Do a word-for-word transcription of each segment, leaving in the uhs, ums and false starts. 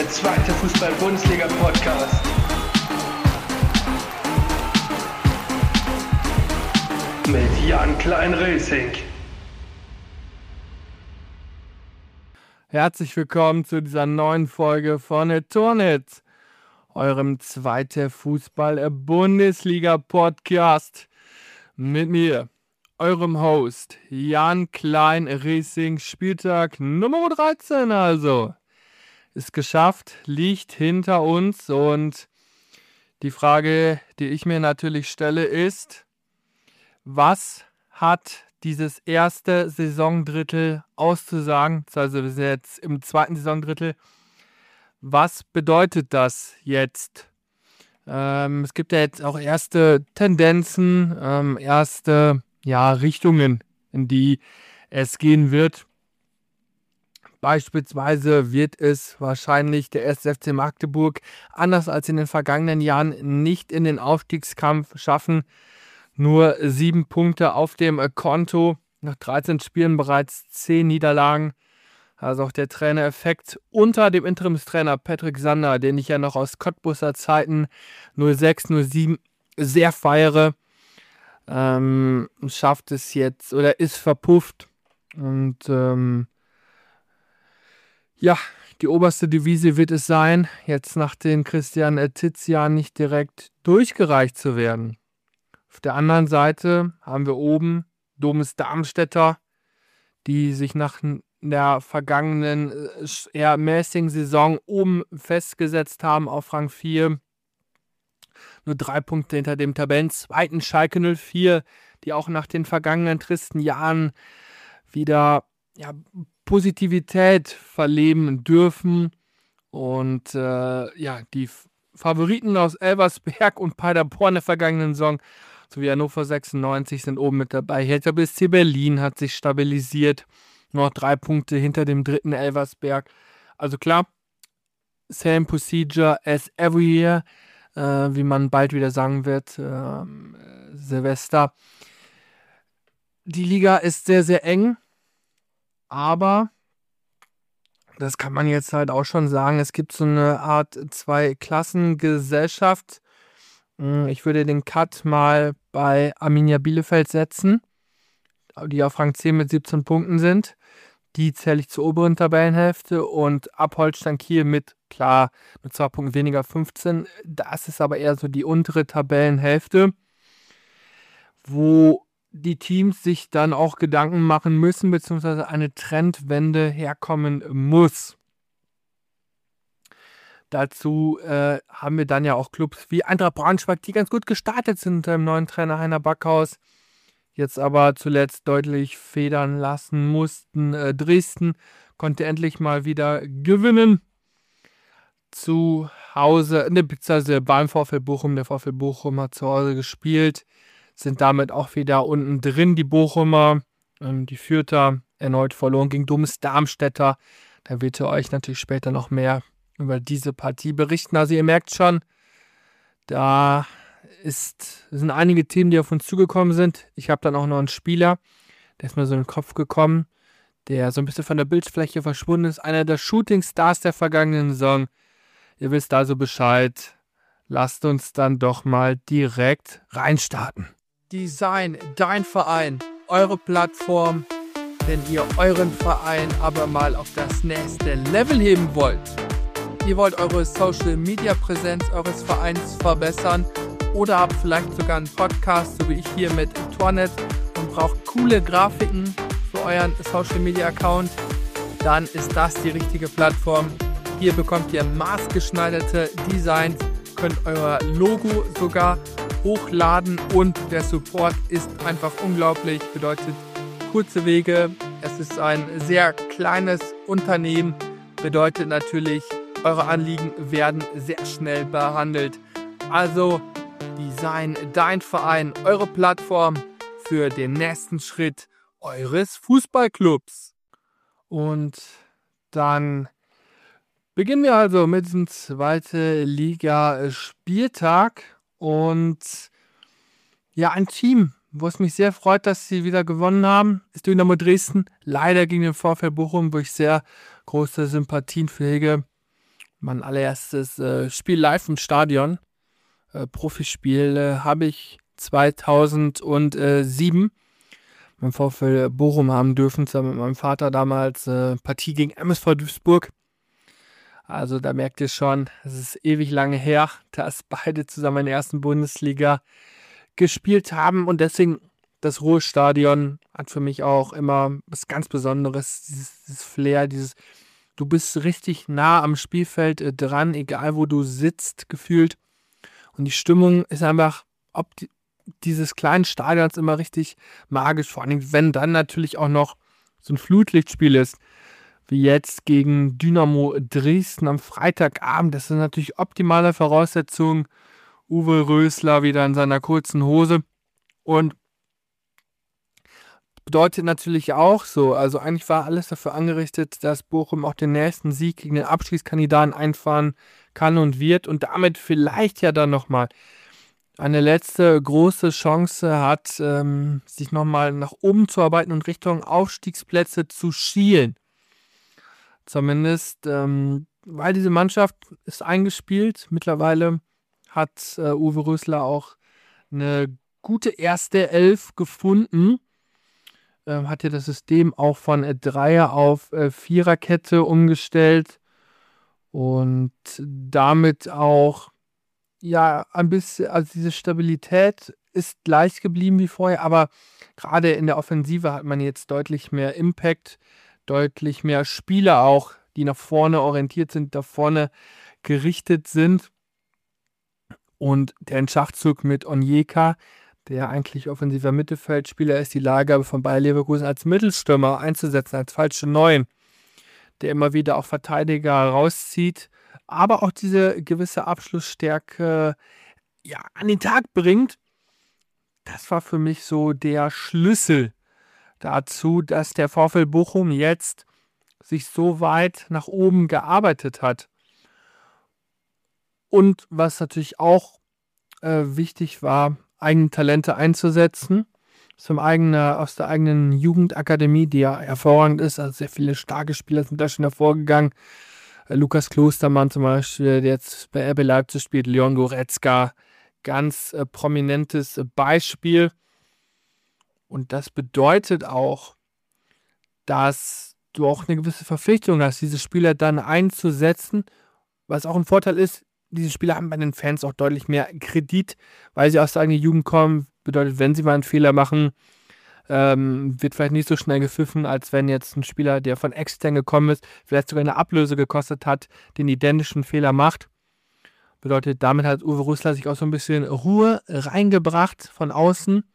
der zweite Fußball-Bundesliga-Podcast. Mit Jan Klein-Racing. Herzlich willkommen zu dieser neuen Folge von Tornitz, eurem zweiten Fußball-Bundesliga-Podcast. Mit mir, eurem Host Jan Klein-Racing, Spieltag Nummer dreizehn also. Ist geschafft, liegt hinter uns und die Frage, die ich mir natürlich stelle, ist, was hat dieses erste Saisondrittel auszusagen? Also wir sind jetzt im zweiten Saisondrittel. Was bedeutet das jetzt? Ähm, es gibt ja jetzt auch erste Tendenzen, ähm, erste ja, Richtungen, in die es gehen wird. Beispielsweise wird es wahrscheinlich der erste F C Magdeburg, anders als in den vergangenen Jahren, nicht in den Aufstiegskampf schaffen. Nur sieben Punkte auf dem Konto, nach dreizehn Spielen bereits zehn Niederlagen. Also auch der Trainereffekt unter dem Interimstrainer Patrick Sander, den ich ja noch aus Cottbuser Zeiten null sechs, null sieben sehr feiere, ähm, schafft es jetzt oder ist verpufft. Und ähm, ja, die oberste Devise wird es sein, jetzt nach den Christian Tizian nicht direkt durchgereicht zu werden. Auf der anderen Seite haben wir oben Domus Darmstädter, die sich nach der vergangenen eher mäßigen Saison oben festgesetzt haben auf Rang vier. Nur drei Punkte hinter dem Tabellenzweiten Schalke null vier, die auch nach den vergangenen tristen Jahren wieder ja, Positivität verleben dürfen. Und äh, ja, die Favoriten aus Elversberg und Paderborn der vergangenen Saison sowie Hannover sechsundneunzig sind oben mit dabei. Hertha B S C Berlin hat sich stabilisiert. Noch drei Punkte hinter dem dritten Elversberg. Also klar, same procedure as every year, äh, wie man bald wieder sagen wird, äh, Silvester. Die Liga ist sehr, sehr eng, aber das kann man jetzt halt auch schon sagen, es gibt so eine Art Zwei-Klassen-Gesellschaft. Ich würde den Cut mal bei Arminia Bielefeld setzen, die auf Rang zehn mit siebzehn Punkten sind. Die zähle ich zur oberen Tabellenhälfte und ab Holstein Kiel mit, klar, mit zwei Punkten weniger fünfzehn. Das ist aber eher so die untere Tabellenhälfte, wo die Teams sich dann auch Gedanken machen müssen, beziehungsweise eine Trendwende herkommen muss. Dazu äh, haben wir dann ja auch Clubs wie Eintracht Braunschweig, die ganz gut gestartet sind unter dem neuen Trainer Heiner Backhaus, jetzt aber zuletzt deutlich federn lassen mussten. Äh, Dresden konnte endlich mal wieder gewinnen. Zu Hause, ne, beziehungsweise beim VfL Bochum, der VfL Bochum hat zu Hause gespielt, sind damit auch wieder unten drin, die Bochumer. Ähm, die Fürther erneut verloren gegen Domus Darmstädter. Da wird ihr euch natürlich später noch mehr über diese Partie berichten. Also ihr merkt schon, da ist, sind einige Themen, die auf uns zugekommen sind. Ich habe dann auch noch einen Spieler, der ist mir so in den Kopf gekommen, der so ein bisschen von der Bildfläche verschwunden ist. Einer der Shooting-Stars der vergangenen Saison. Ihr wisst also Bescheid. Lasst uns dann doch mal direkt reinstarten. Design, dein Verein, eure Plattform, wenn ihr euren Verein aber mal auf das nächste Level heben wollt. Ihr wollt eure Social-Media-Präsenz eures Vereins verbessern oder habt vielleicht sogar einen Podcast, so wie ich hier mit Tornet, und braucht coole Grafiken für euren Social-Media-Account, dann ist das die richtige Plattform. Hier bekommt ihr maßgeschneiderte Designs, könnt euer Logo sogar hochladen und der Support ist einfach unglaublich, bedeutet kurze Wege. Es ist ein sehr kleines Unternehmen, bedeutet natürlich, eure Anliegen werden sehr schnell behandelt. Also Design, dein Verein, eure Plattform für den nächsten Schritt eures Fußballclubs. Und dann beginnen wir also mit diesem zweiten Liga-Spieltag. Und ja, ein Team, wo es mich sehr freut, dass sie wieder gewonnen haben, ist Dynamo Dresden. Leider gegen den VfL Bochum, wo ich sehr große Sympathien für hege. Mein allererstes äh, Spiel live im Stadion, äh, Profispiel, äh, habe ich zweitausendsieben beim VfL Bochum haben dürfen, zusammen mit meinem Vater damals, äh, Partie gegen M S V Duisburg. Also da merkt ihr schon, es ist ewig lange her, dass beide zusammen in der ersten Bundesliga gespielt haben. Und deswegen, das Ruhrstadion hat für mich auch immer was ganz Besonderes. Dieses, dieses Flair, dieses, du bist richtig nah am Spielfeld äh, dran, egal wo du sitzt, gefühlt. Und die Stimmung ist einfach, ob die, dieses kleinen Stadions immer richtig magisch. Vor allem, wenn dann natürlich auch noch so ein Flutlichtspiel ist, wie jetzt gegen Dynamo Dresden am Freitagabend. Das sind natürlich optimale Voraussetzungen. Uwe Rösler wieder in seiner kurzen Hose. Und bedeutet natürlich auch so, also eigentlich war alles dafür angerichtet, dass Bochum auch den nächsten Sieg gegen den Abstiegskandidaten einfahren kann und wird und damit vielleicht ja dann nochmal eine letzte große Chance hat, ähm, sich nochmal nach oben zu arbeiten und Richtung Aufstiegsplätze zu schielen. Zumindest, ähm, weil diese Mannschaft ist eingespielt. Mittlerweile hat äh, Uwe Rösler auch eine gute erste Elf gefunden. Ähm, hat ja das System auch von äh, Dreier auf äh, Viererkette umgestellt und damit auch ja ein bisschen, also diese Stabilität ist gleich geblieben wie vorher, aber gerade in der Offensive hat man jetzt deutlich mehr Impact, deutlich mehr Spieler auch, die nach vorne orientiert sind, da vorne gerichtet sind. Und der in Schachzug mit Onyeka, der eigentlich offensiver Mittelfeldspieler ist, die Leihgabe von Bayer Leverkusen als Mittelstürmer einzusetzen, als falsche Neun, der immer wieder auch Verteidiger rauszieht, aber auch diese gewisse Abschlussstärke ja, an den Tag bringt. Das war für mich so der Schlüssel dazu, dass der VfL Bochum jetzt sich so weit nach oben gearbeitet hat. Und was natürlich auch äh, wichtig war, eigene Talente einzusetzen. Zum eigenen, aus der eigenen Jugendakademie, die ja hervorragend ist. Also sehr viele starke Spieler sind da schon hervorgegangen. Äh, Lukas Klostermann zum Beispiel, der jetzt bei R B Leipzig spielt. Leon Goretzka, ganz äh, prominentes äh, Beispiel. Und das bedeutet auch, dass du auch eine gewisse Verpflichtung hast, diese Spieler dann einzusetzen. Was auch ein Vorteil ist, diese Spieler haben bei den Fans auch deutlich mehr Kredit, weil sie aus der eigenen Jugend kommen. Bedeutet, wenn sie mal einen Fehler machen, ähm, wird vielleicht nicht so schnell gepfiffen, als wenn jetzt ein Spieler, der von extern gekommen ist, vielleicht sogar eine Ablöse gekostet hat, den identischen Fehler macht. Bedeutet, damit hat Uwe Rösler sich auch so ein bisschen Ruhe reingebracht von außen.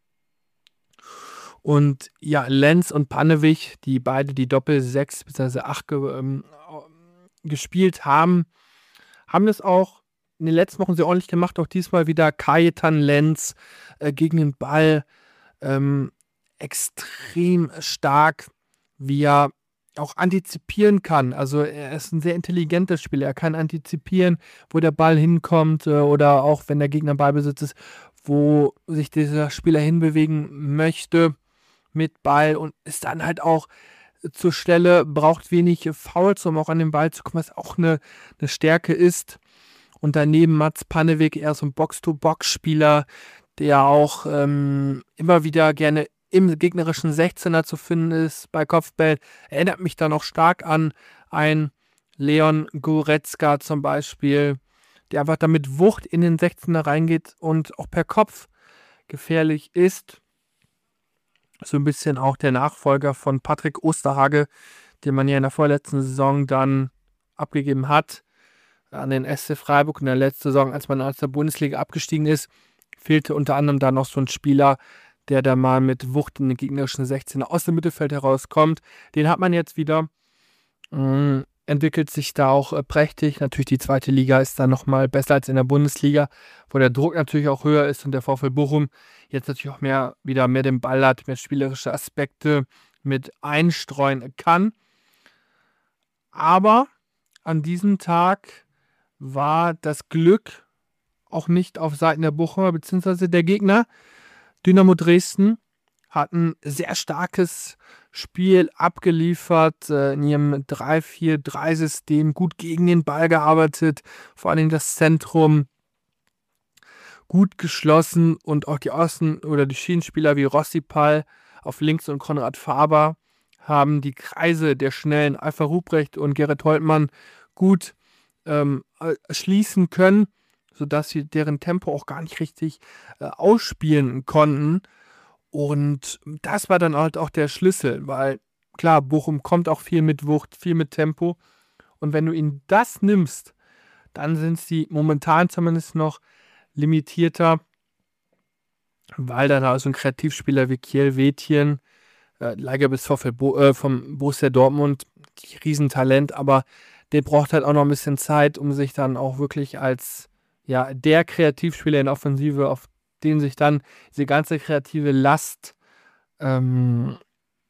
Und ja, Lenz und Pannewick, die beide die Doppel sechs bzw. acht ge ähm, gespielt haben, haben das auch in den letzten Wochen sehr ordentlich gemacht. Auch diesmal wieder Kajetan Lenz äh, gegen den Ball. Ähm, extrem stark, wie er auch antizipieren kann. Also er ist ein sehr intelligenter Spieler. Er kann antizipieren, wo der Ball hinkommt äh, oder auch, wenn der Gegner Ballbesitz ist, wo sich dieser Spieler hinbewegen möchte mit Ball und ist dann halt auch zur Stelle, braucht wenig Fouls, um auch an den Ball zu kommen, was auch eine, eine Stärke ist. Und daneben Mats Pannewick, eher so ein Box-to-Box-Spieler, der auch ähm, immer wieder gerne im gegnerischen sechzehner zu finden ist bei Kopfbällen. Erinnert mich da noch stark an ein Leon Goretzka zum Beispiel, der einfach da mit Wucht in den sechzehner reingeht und auch per Kopf gefährlich ist. So ein bisschen auch der Nachfolger von Patrick Osterhage, den man ja in der vorletzten Saison dann abgegeben hat an den S C Freiburg. In der letzten Saison, als man aus der Bundesliga abgestiegen ist, fehlte unter anderem da noch so ein Spieler, der da mal mit Wucht in den gegnerischen sechzehner aus dem Mittelfeld herauskommt. Den hat man jetzt wieder. Mh, entwickelt sich da auch äh, prächtig. Natürlich die zweite Liga ist da nochmal besser als in der Bundesliga, wo der Druck natürlich auch höher ist und der VfL Bochum jetzt natürlich auch mehr wieder mehr den Ball hat, mehr spielerische Aspekte mit einstreuen kann. Aber an diesem Tag war das Glück auch nicht auf Seiten der Bochumer bzw. der Gegner. Dynamo Dresden hat ein sehr starkes Spiel abgeliefert, äh, in ihrem drei vier drei System gut gegen den Ball gearbeitet, vor allem das Zentrum gut geschlossen und auch die Außen- oder die Schienenspieler wie Rossipal auf links und Konrad Faber haben die Kreise der schnellen Alpha Ruprecht und Gerrit Holtmann gut ähm, äh, schließen können, sodass sie deren Tempo auch gar nicht richtig äh, ausspielen konnten. Und das war dann halt auch der Schlüssel, weil klar, Bochum kommt auch viel mit Wucht, viel mit Tempo. Und wenn du ihnen das nimmst, dann sind sie momentan zumindest noch limitierter, weil dann auch so ein Kreativspieler wie Kiel Wätjen, äh, Leiger bis VfL Bo- äh, vom Borussia Dortmund, Riesentalent, aber der braucht halt auch noch ein bisschen Zeit, um sich dann auch wirklich als ja, der Kreativspieler in der Offensive, auf den sich dann diese ganze kreative Last ähm,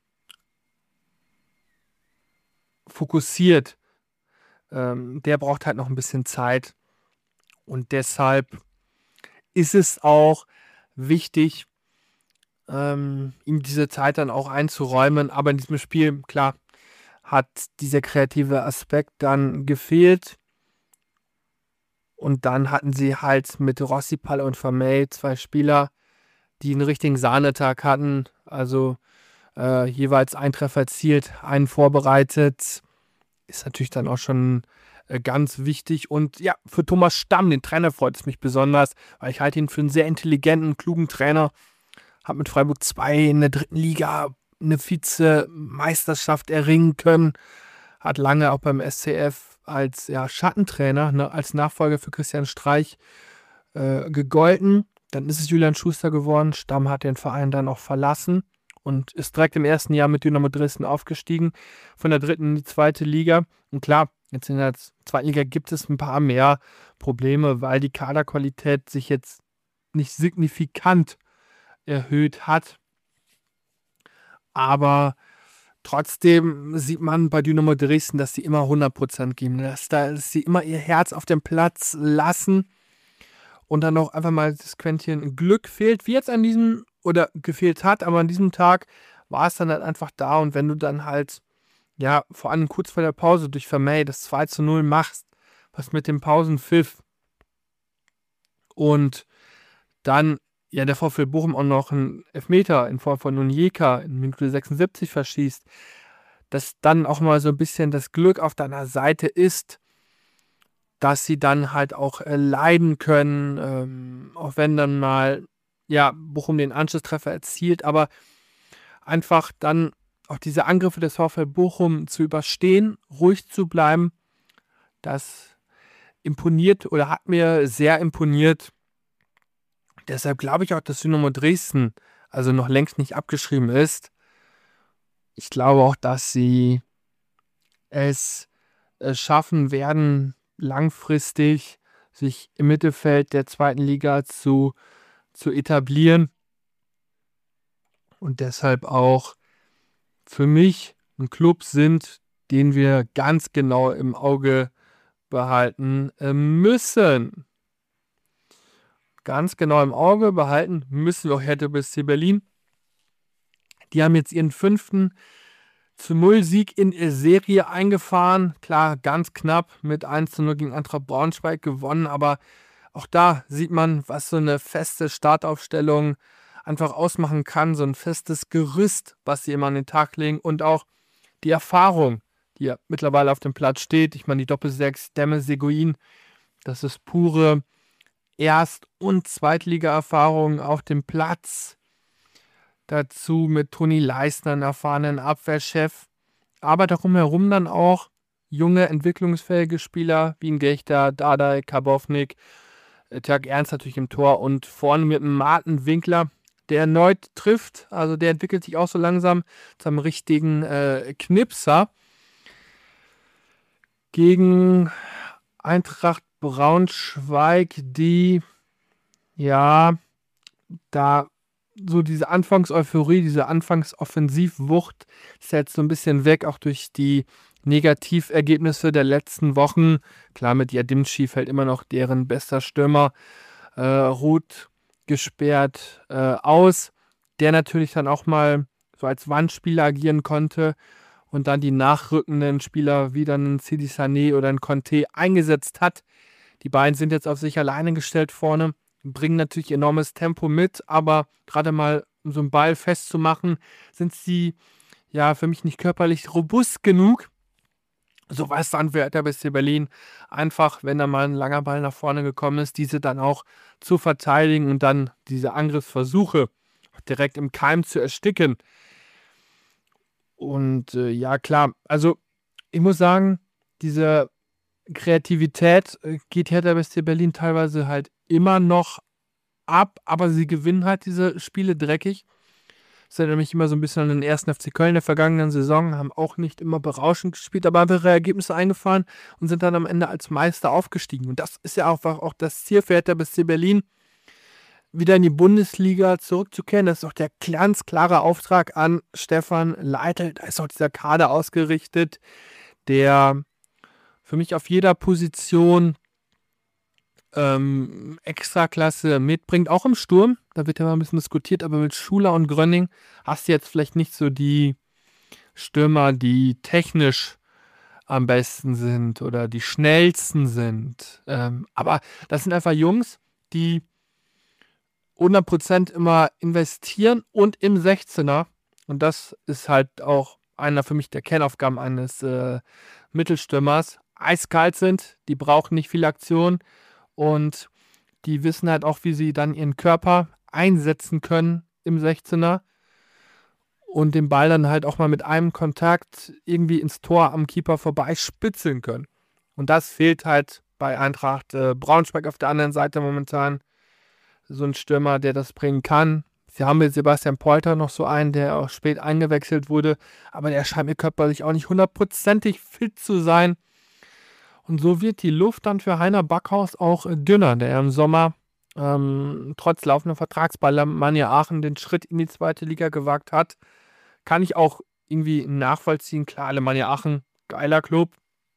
fokussiert, ähm, der braucht halt noch ein bisschen Zeit. Und deshalb ist es auch wichtig, ähm, ihm diese Zeit dann auch einzuräumen. Aber in diesem Spiel, klar, hat dieser kreative Aspekt dann gefehlt. Und dann hatten sie halt mit Rossipal und Vermey zwei Spieler, die einen richtigen Sahnetag hatten. Also äh, jeweils ein Treffer erzielt, einen vorbereitet. Ist natürlich dann auch schon äh, ganz wichtig. Und ja, für Thomas Stamm, den Trainer, freut es mich besonders, weil ich halte ihn für einen sehr intelligenten, klugen Trainer. Hat mit Freiburg zwei in der dritten Liga eine Vize-Meisterschaft erringen können. Hat lange auch beim S C F als ja, Schattentrainer, ne, als Nachfolger für Christian Streich äh, gegolten. Dann ist es Julian Schuster geworden. Stamm hat den Verein dann auch verlassen und ist direkt im ersten Jahr mit Dynamo Dresden aufgestiegen, von der dritten in die zweite Liga. Und klar, jetzt in der zweiten Liga gibt es ein paar mehr Probleme, weil die Kaderqualität sich jetzt nicht signifikant erhöht hat. Aber trotzdem sieht man bei Dynamo Dresden, dass sie immer hundert Prozent geben, dass, da, dass sie immer ihr Herz auf dem Platz lassen und dann auch einfach mal das Quäntchen Glück fehlt, wie jetzt an diesem, oder gefehlt hat, aber an diesem Tag war es dann halt einfach da. Und wenn du dann halt, ja, vor allem kurz vor der Pause durch Vermey das zwei zu null machst, was mit dem Pausenpfiff und dann ja der VfL Bochum auch noch einen Elfmeter in Form von Onyeka in Minute sechsundsiebzig verschießt, dass dann auch mal so ein bisschen das Glück auf deiner Seite ist, dass sie dann halt auch äh, leiden können, ähm, auch wenn dann mal ja, Bochum den Anschlusstreffer erzielt, aber einfach dann auch diese Angriffe des VfL Bochum zu überstehen, ruhig zu bleiben, das imponiert oder hat mir sehr imponiert. Deshalb glaube ich auch, dass Dynamo Dresden also noch längst nicht abgeschrieben ist. Ich glaube auch, dass sie es äh, schaffen werden, langfristig sich im Mittelfeld der zweiten Liga zu, zu etablieren. Und deshalb auch für mich ein Club sind, den wir ganz genau im Auge behalten äh, müssen. Ganz genau im Auge behalten müssen wir auch Hertha B S C Berlin. Die haben jetzt ihren fünften zu null Sieg in Serie eingefahren. Klar, ganz knapp mit eins zu null gegen Eintracht Braunschweig gewonnen, aber auch da sieht man, was so eine feste Startaufstellung einfach ausmachen kann, so ein festes Gerüst, was sie immer an den Tag legen und auch die Erfahrung, die ja mittlerweile auf dem Platz steht. Ich meine, die Doppelsechs Demme Seguin, das ist pure Erst- und Zweitliga-Erfahrung auf dem Platz. Dazu mit Toni Leistner, einen erfahrenen Abwehrchef. Aber darum herum dann auch junge, entwicklungsfähige Spieler wie ein Gechter, Dardai, Karbovnik, Tag Ernst natürlich im Tor und vorne mit einem Martin Winkler, der erneut trifft. Also der entwickelt sich auch so langsam zu einem richtigen äh, Knipser. Gegen Eintracht Braunschweig, die ja da so diese Anfangseuphorie, diese Anfangsoffensivwucht ist jetzt so ein bisschen weg, auch durch die Negativergebnisse der letzten Wochen. Klar, mit Yadimchi fällt immer noch deren bester Stürmer äh, Ruth gesperrt äh, aus, der natürlich dann auch mal so als Wandspieler agieren konnte und dann die nachrückenden Spieler wie dann ein Sidi Sané oder ein Conte eingesetzt hat. Die beiden sind jetzt auf sich alleine gestellt vorne, bringen natürlich enormes Tempo mit, aber gerade mal, um so einen Ball festzumachen, sind sie ja für mich nicht körperlich robust genug. So war es dann für Hertha B S C Berlin einfach, wenn da mal ein langer Ball nach vorne gekommen ist, diese dann auch zu verteidigen und dann diese Angriffsversuche direkt im Keim zu ersticken. Und äh, ja, klar, also ich muss sagen, diese Kreativität äh, geht Hertha B S C Berlin teilweise halt immer noch ab, aber sie gewinnen halt diese Spiele dreckig. Das erinnert mich immer so ein bisschen an den ersten F C Köln der vergangenen Saison, haben auch nicht immer berauschend gespielt, aber haben ihre Ergebnisse eingefahren und sind dann am Ende als Meister aufgestiegen. Und das ist ja einfach auch das Ziel für Hertha B S C Berlin, wieder in die Bundesliga zurückzukehren. Das ist auch der ganz klare Auftrag an Stefan Leitl. Da ist auch dieser Kader ausgerichtet, der für mich auf jeder Position ähm, Extraklasse mitbringt, auch im Sturm. Da wird ja mal ein bisschen diskutiert, aber mit Schuler und Grönning hast du jetzt vielleicht nicht so die Stürmer, die technisch am besten sind oder die schnellsten sind. Ähm, aber das sind einfach Jungs, die hundert Prozent immer investieren und im sechzehner. Und das ist halt auch einer für mich der Kernaufgaben eines äh, Mittelstürmers. Eiskalt sind, die brauchen nicht viel Aktion und die wissen halt auch, wie sie dann ihren Körper einsetzen können im sechzehner und den Ball dann halt auch mal mit einem Kontakt irgendwie ins Tor am Keeper vorbei spitzeln können. Und das fehlt halt bei Eintracht äh, Braunschweig auf der anderen Seite momentan. So ein Stürmer, der das bringen kann. Sie haben mit Sebastian Polter noch so einen, der auch spät eingewechselt wurde, aber der scheint mir körperlich auch nicht hundertprozentig fit zu sein. Und so wird die Luft dann für Heiner Backhaus auch äh, dünner, der im Sommer ähm, trotz laufender Vertrags bei Alemannia Aachen den Schritt in die zweite Liga gewagt hat. Kann ich auch irgendwie nachvollziehen. Klar, Alemannia Aachen, geiler Club.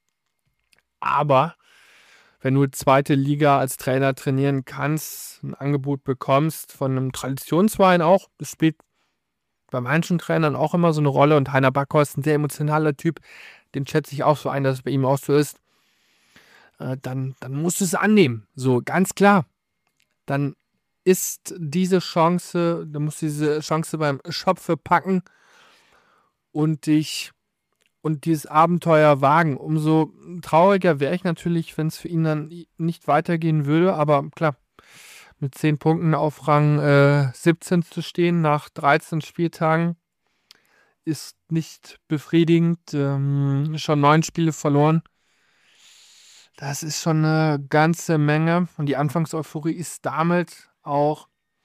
Aber wenn du zweite Liga als Trainer trainieren kannst, ein Angebot bekommst von einem Traditionsverein auch, das spielt bei manchen Trainern auch immer so eine Rolle und Heiner Backhaus ist ein sehr emotionaler Typ, den schätze ich auch so ein, dass es bei ihm auch so ist, äh, dann, dann musst du es annehmen, so ganz klar. Dann ist diese Chance, du musst diese Chance beim Schopfe packen und dich und dieses Abenteuer wagen. Umso trauriger wäre ich natürlich, wenn es für ihn dann nicht weitergehen würde. Aber klar, mit zehn Punkten auf Rang äh, siebzehn zu stehen nach dreizehn Spieltagen ist nicht befriedigend. Ähm, schon neun Spiele verloren. Das ist schon eine ganze Menge. Und die Anfangseuphorie ist damit auch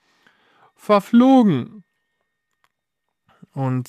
verflogen. Und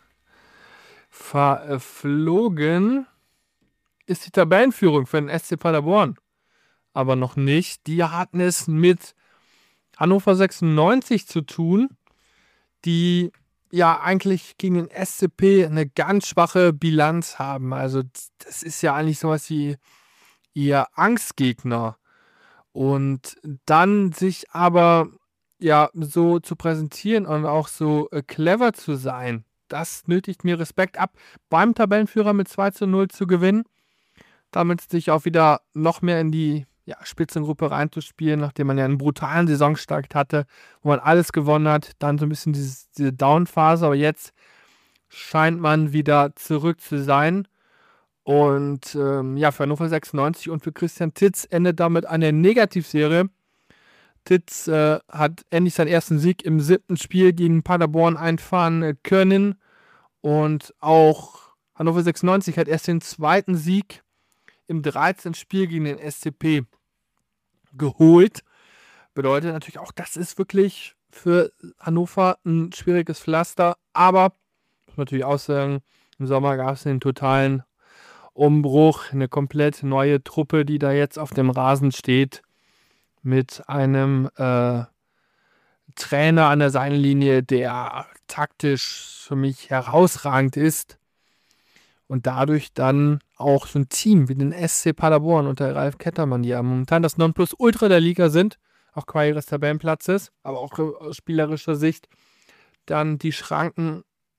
verflogen ist die Tabellenführung für den S C Paderborn. Aber noch nicht. Die hatten es mit Hannover sechsundneunzig zu tun, die ja eigentlich gegen den S C P eine ganz schwache Bilanz haben. Also das ist ja eigentlich sowas wie ihr Angstgegner. Und dann sich aber ja so zu präsentieren und auch so äh, clever zu sein, das nötigt mir Respekt ab, beim Tabellenführer mit zwei zu null zu gewinnen, damit sich auch wieder noch mehr in die ja, Spitzengruppe reinzuspielen, nachdem man ja einen brutalen Saisonstart hatte, wo man alles gewonnen hat, dann so ein bisschen diese, diese Down-Phase, aber jetzt scheint man wieder zurück zu sein. Und ähm, ja, für Hannover sechsundneunzig und für Christian Titz endet damit eine Negativserie. Titz äh, hat endlich seinen ersten Sieg im siebten Spiel gegen Paderborn einfahren äh, können. Und auch Hannover sechsundneunzig hat erst den zweiten Sieg im dreizehnten Spiel gegen den S C P geholt. Bedeutet natürlich auch, das ist wirklich für Hannover ein schwieriges Pflaster. Aber, muss man natürlich auch sagen, im Sommer gab es den totalen Umbruch. Eine komplett neue Truppe, die da jetzt auf dem Rasen steht. Mit einem äh, Trainer an der Seitenlinie, der taktisch für mich herausragend ist. Und dadurch dann auch so ein Team wie den S C Paderborn unter Ralf Kettermann, die ja momentan das Nonplusultra der Liga sind, auch qua ihres Tabellenplatzes, aber auch aus spielerischer Sicht, dann die Schranken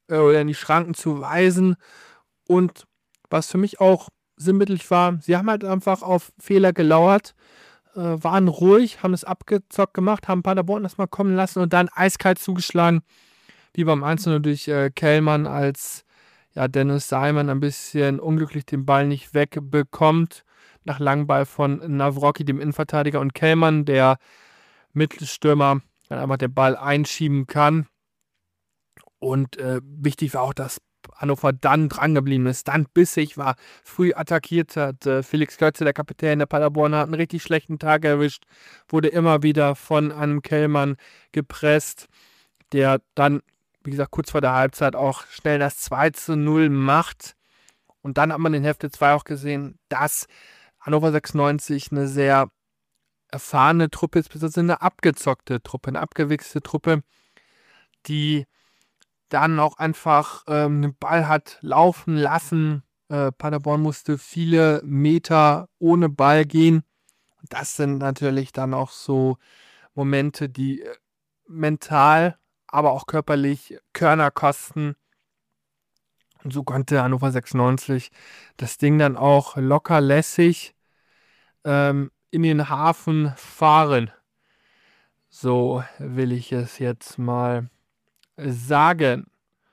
äh, oder in die Schranken zu weisen. Und was für mich auch sinnbildlich war, sie haben halt einfach auf Fehler gelauert, äh, waren ruhig, haben es abgezockt gemacht, haben Paderborn erstmal kommen lassen und dann eiskalt zugeschlagen, wie beim eins zu null durch äh, Kellmann, als ja, Dennis Simon ein bisschen unglücklich den Ball nicht wegbekommt, nach Langball von Nawrocki, dem Innenverteidiger, und Kellmann, der Mittelstürmer, dann einfach den Ball einschieben kann. Und äh, wichtig war auch, dass Hannover dann drangeblieben ist, dann bissig war, früh attackiert hat. Äh, Felix Götze, der Kapitän der Paderborner, hat einen richtig schlechten Tag erwischt, wurde immer wieder von einem Kellmann gepresst, der dann, wie gesagt, kurz vor der Halbzeit auch schnell das zwei zu null macht. Und dann hat man in Hälfte zwei auch gesehen, dass Hannover sechsundneunzig eine sehr erfahrene Truppe ist, beziehungsweise eine abgezockte Truppe, eine abgewichste Truppe, die dann auch einfach ähm, den Ball hat laufen lassen. Äh, Paderborn musste viele Meter ohne Ball gehen. Das sind natürlich dann auch so Momente, die äh, mental, aber auch körperlich Körner kosten. Und so konnte Hannover sechsundneunzig das Ding dann auch locker lässig ähm, in den Hafen fahren. So will ich es jetzt mal sagen.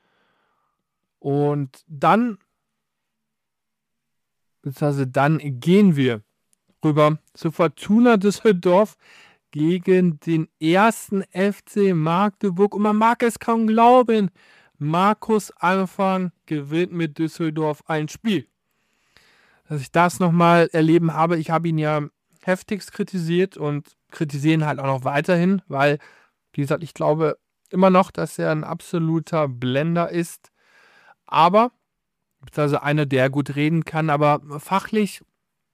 Und dann, beziehungsweise dann gehen wir rüber zu Fortuna Düsseldorf gegen den ersten F C Magdeburg. Und man mag es kaum glauben, Markus Anfang gewinnt mit Düsseldorf ein Spiel. Dass ich das nochmal erleben habe, ich habe ihn ja heftigst kritisiert und kritisieren halt auch noch weiterhin, weil, wie gesagt, ich glaube immer noch, dass er ein absoluter Blender ist, aber, beziehungsweise einer, der gut reden kann, aber fachlich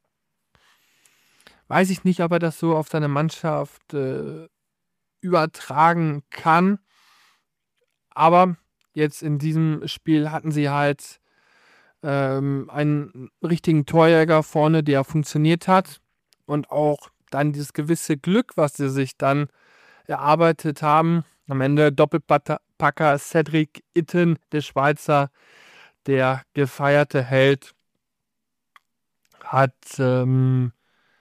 weiß ich nicht, ob er das so auf seine Mannschaft äh, übertragen kann, aber jetzt in diesem Spiel hatten sie halt ähm, einen richtigen Torjäger vorne, der funktioniert hat, und auch dann dieses gewisse Glück, was sie sich dann erarbeitet haben. Am Ende Doppelpacker Cedric Itten, der Schweizer, der gefeierte Held, hat ähm,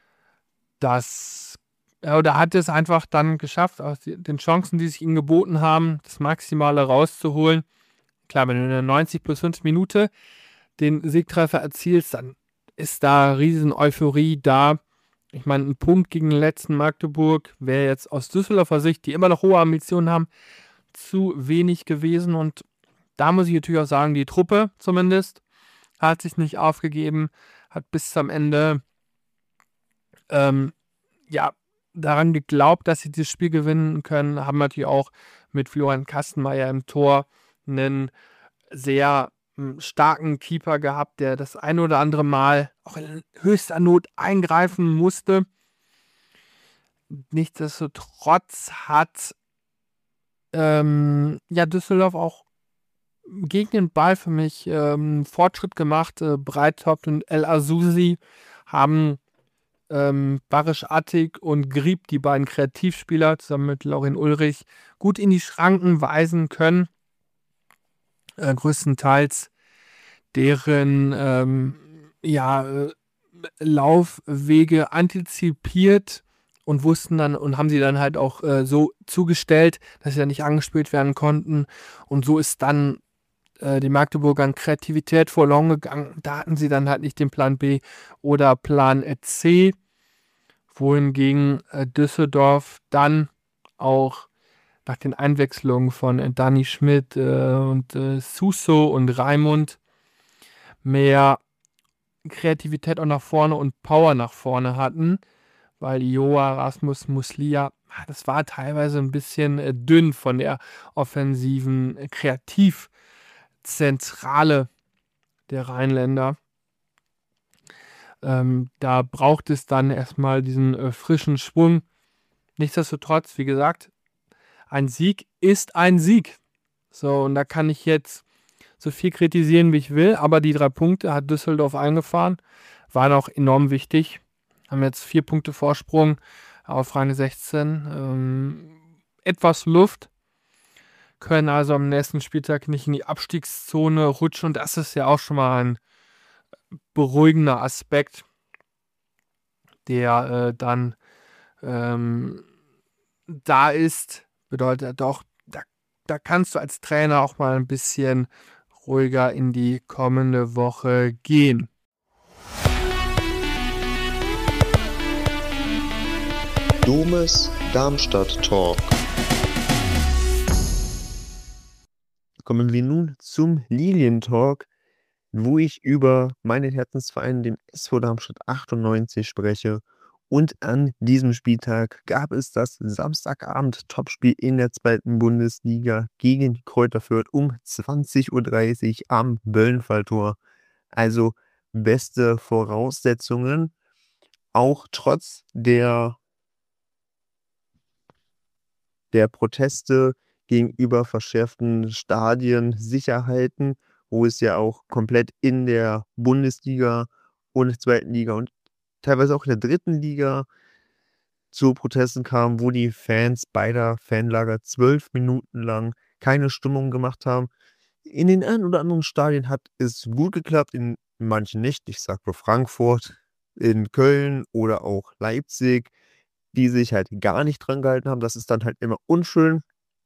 das oder hat es einfach dann geschafft, aus den Chancen, die sich ihm geboten haben, das Maximale rauszuholen. Klar, wenn du in der neunzig plus fünf Minute den Siegtreffer erzielst, dann ist da riesen Euphorie da. Ich meine, ein Punkt gegen den letzten Magdeburg wäre jetzt aus Düsseldorfer Sicht, die immer noch hohe Ambitionen haben, zu wenig gewesen. Und da muss ich natürlich auch sagen, die Truppe zumindest hat sich nicht aufgegeben, hat bis zum Ende ähm, ja, daran geglaubt, dass sie dieses Spiel gewinnen können, haben natürlich auch mit Florian Kastenmeier im Tor einen sehr m, starken Keeper gehabt, der das ein oder andere Mal auch in höchster Not eingreifen musste. Nichtsdestotrotz hat ähm, ja, Düsseldorf auch gegen den Ball für mich ähm, Fortschritt gemacht. Äh, Breithaupt und El Azusi haben ähm, Barisch Attik und Grieb, die beiden Kreativspieler, zusammen mit Laurin Ulrich, gut in die Schranken weisen können. Äh, größtenteils deren ähm, ja, äh, Laufwege antizipiert und wussten dann und haben sie dann halt auch äh, so zugestellt, dass sie dann nicht angespielt werden konnten. Und so ist dann äh, die Magdeburger Kreativität verloren gegangen. Da hatten sie dann halt nicht den Plan B oder Plan C, wohingegen äh, Düsseldorf dann auch nach den Einwechslungen von äh, Dani Schmidt äh, und äh, Suso und Raimund mehr Kreativität auch nach vorne und Power nach vorne hatten, weil Joa, Rasmus, Muslia, das war teilweise ein bisschen äh, dünn von der offensiven äh, Kreativzentrale der Rheinländer. Ähm, da braucht es dann erstmal diesen äh, frischen Schwung. Nichtsdestotrotz, wie gesagt, ein Sieg ist ein Sieg. So, und da kann ich jetzt so viel kritisieren, wie ich will, aber die drei Punkte hat Düsseldorf eingefahren, waren auch enorm wichtig. Haben jetzt vier Punkte Vorsprung auf Rheine sechzehn. Ähm, etwas Luft können also am nächsten Spieltag nicht in die Abstiegszone rutschen und das ist ja auch schon mal ein beruhigender Aspekt, der äh, dann ähm, da ist. Bedeutet doch, da, da kannst du als Trainer auch mal ein bisschen ruhiger in die kommende Woche gehen. Domes Darmstadt Talk. Kommen wir nun zum Lilien-Talk, wo ich über meinen Herzensverein, dem S V Darmstadt achtundneunzig, spreche. Und an diesem Spieltag gab es das Samstagabend-Topspiel in der zweiten Bundesliga gegen die Kräuter Fürth um zwanzig Uhr dreißig am Böllenfalltor. Also beste Voraussetzungen, auch trotz der, der Proteste gegenüber verschärften Stadiensicherheiten, wo es ja auch komplett in der Bundesliga und zweiten Liga und teilweise auch in der dritten Liga zu Protesten kam, wo die Fans beider Fanlager zwölf Minuten lang keine Stimmung gemacht haben. In den ein oder anderen Stadien hat es gut geklappt, in manchen nicht. Ich sage nur Frankfurt, in Köln oder auch Leipzig, die sich halt gar nicht dran gehalten haben. Das ist dann halt immer unschön.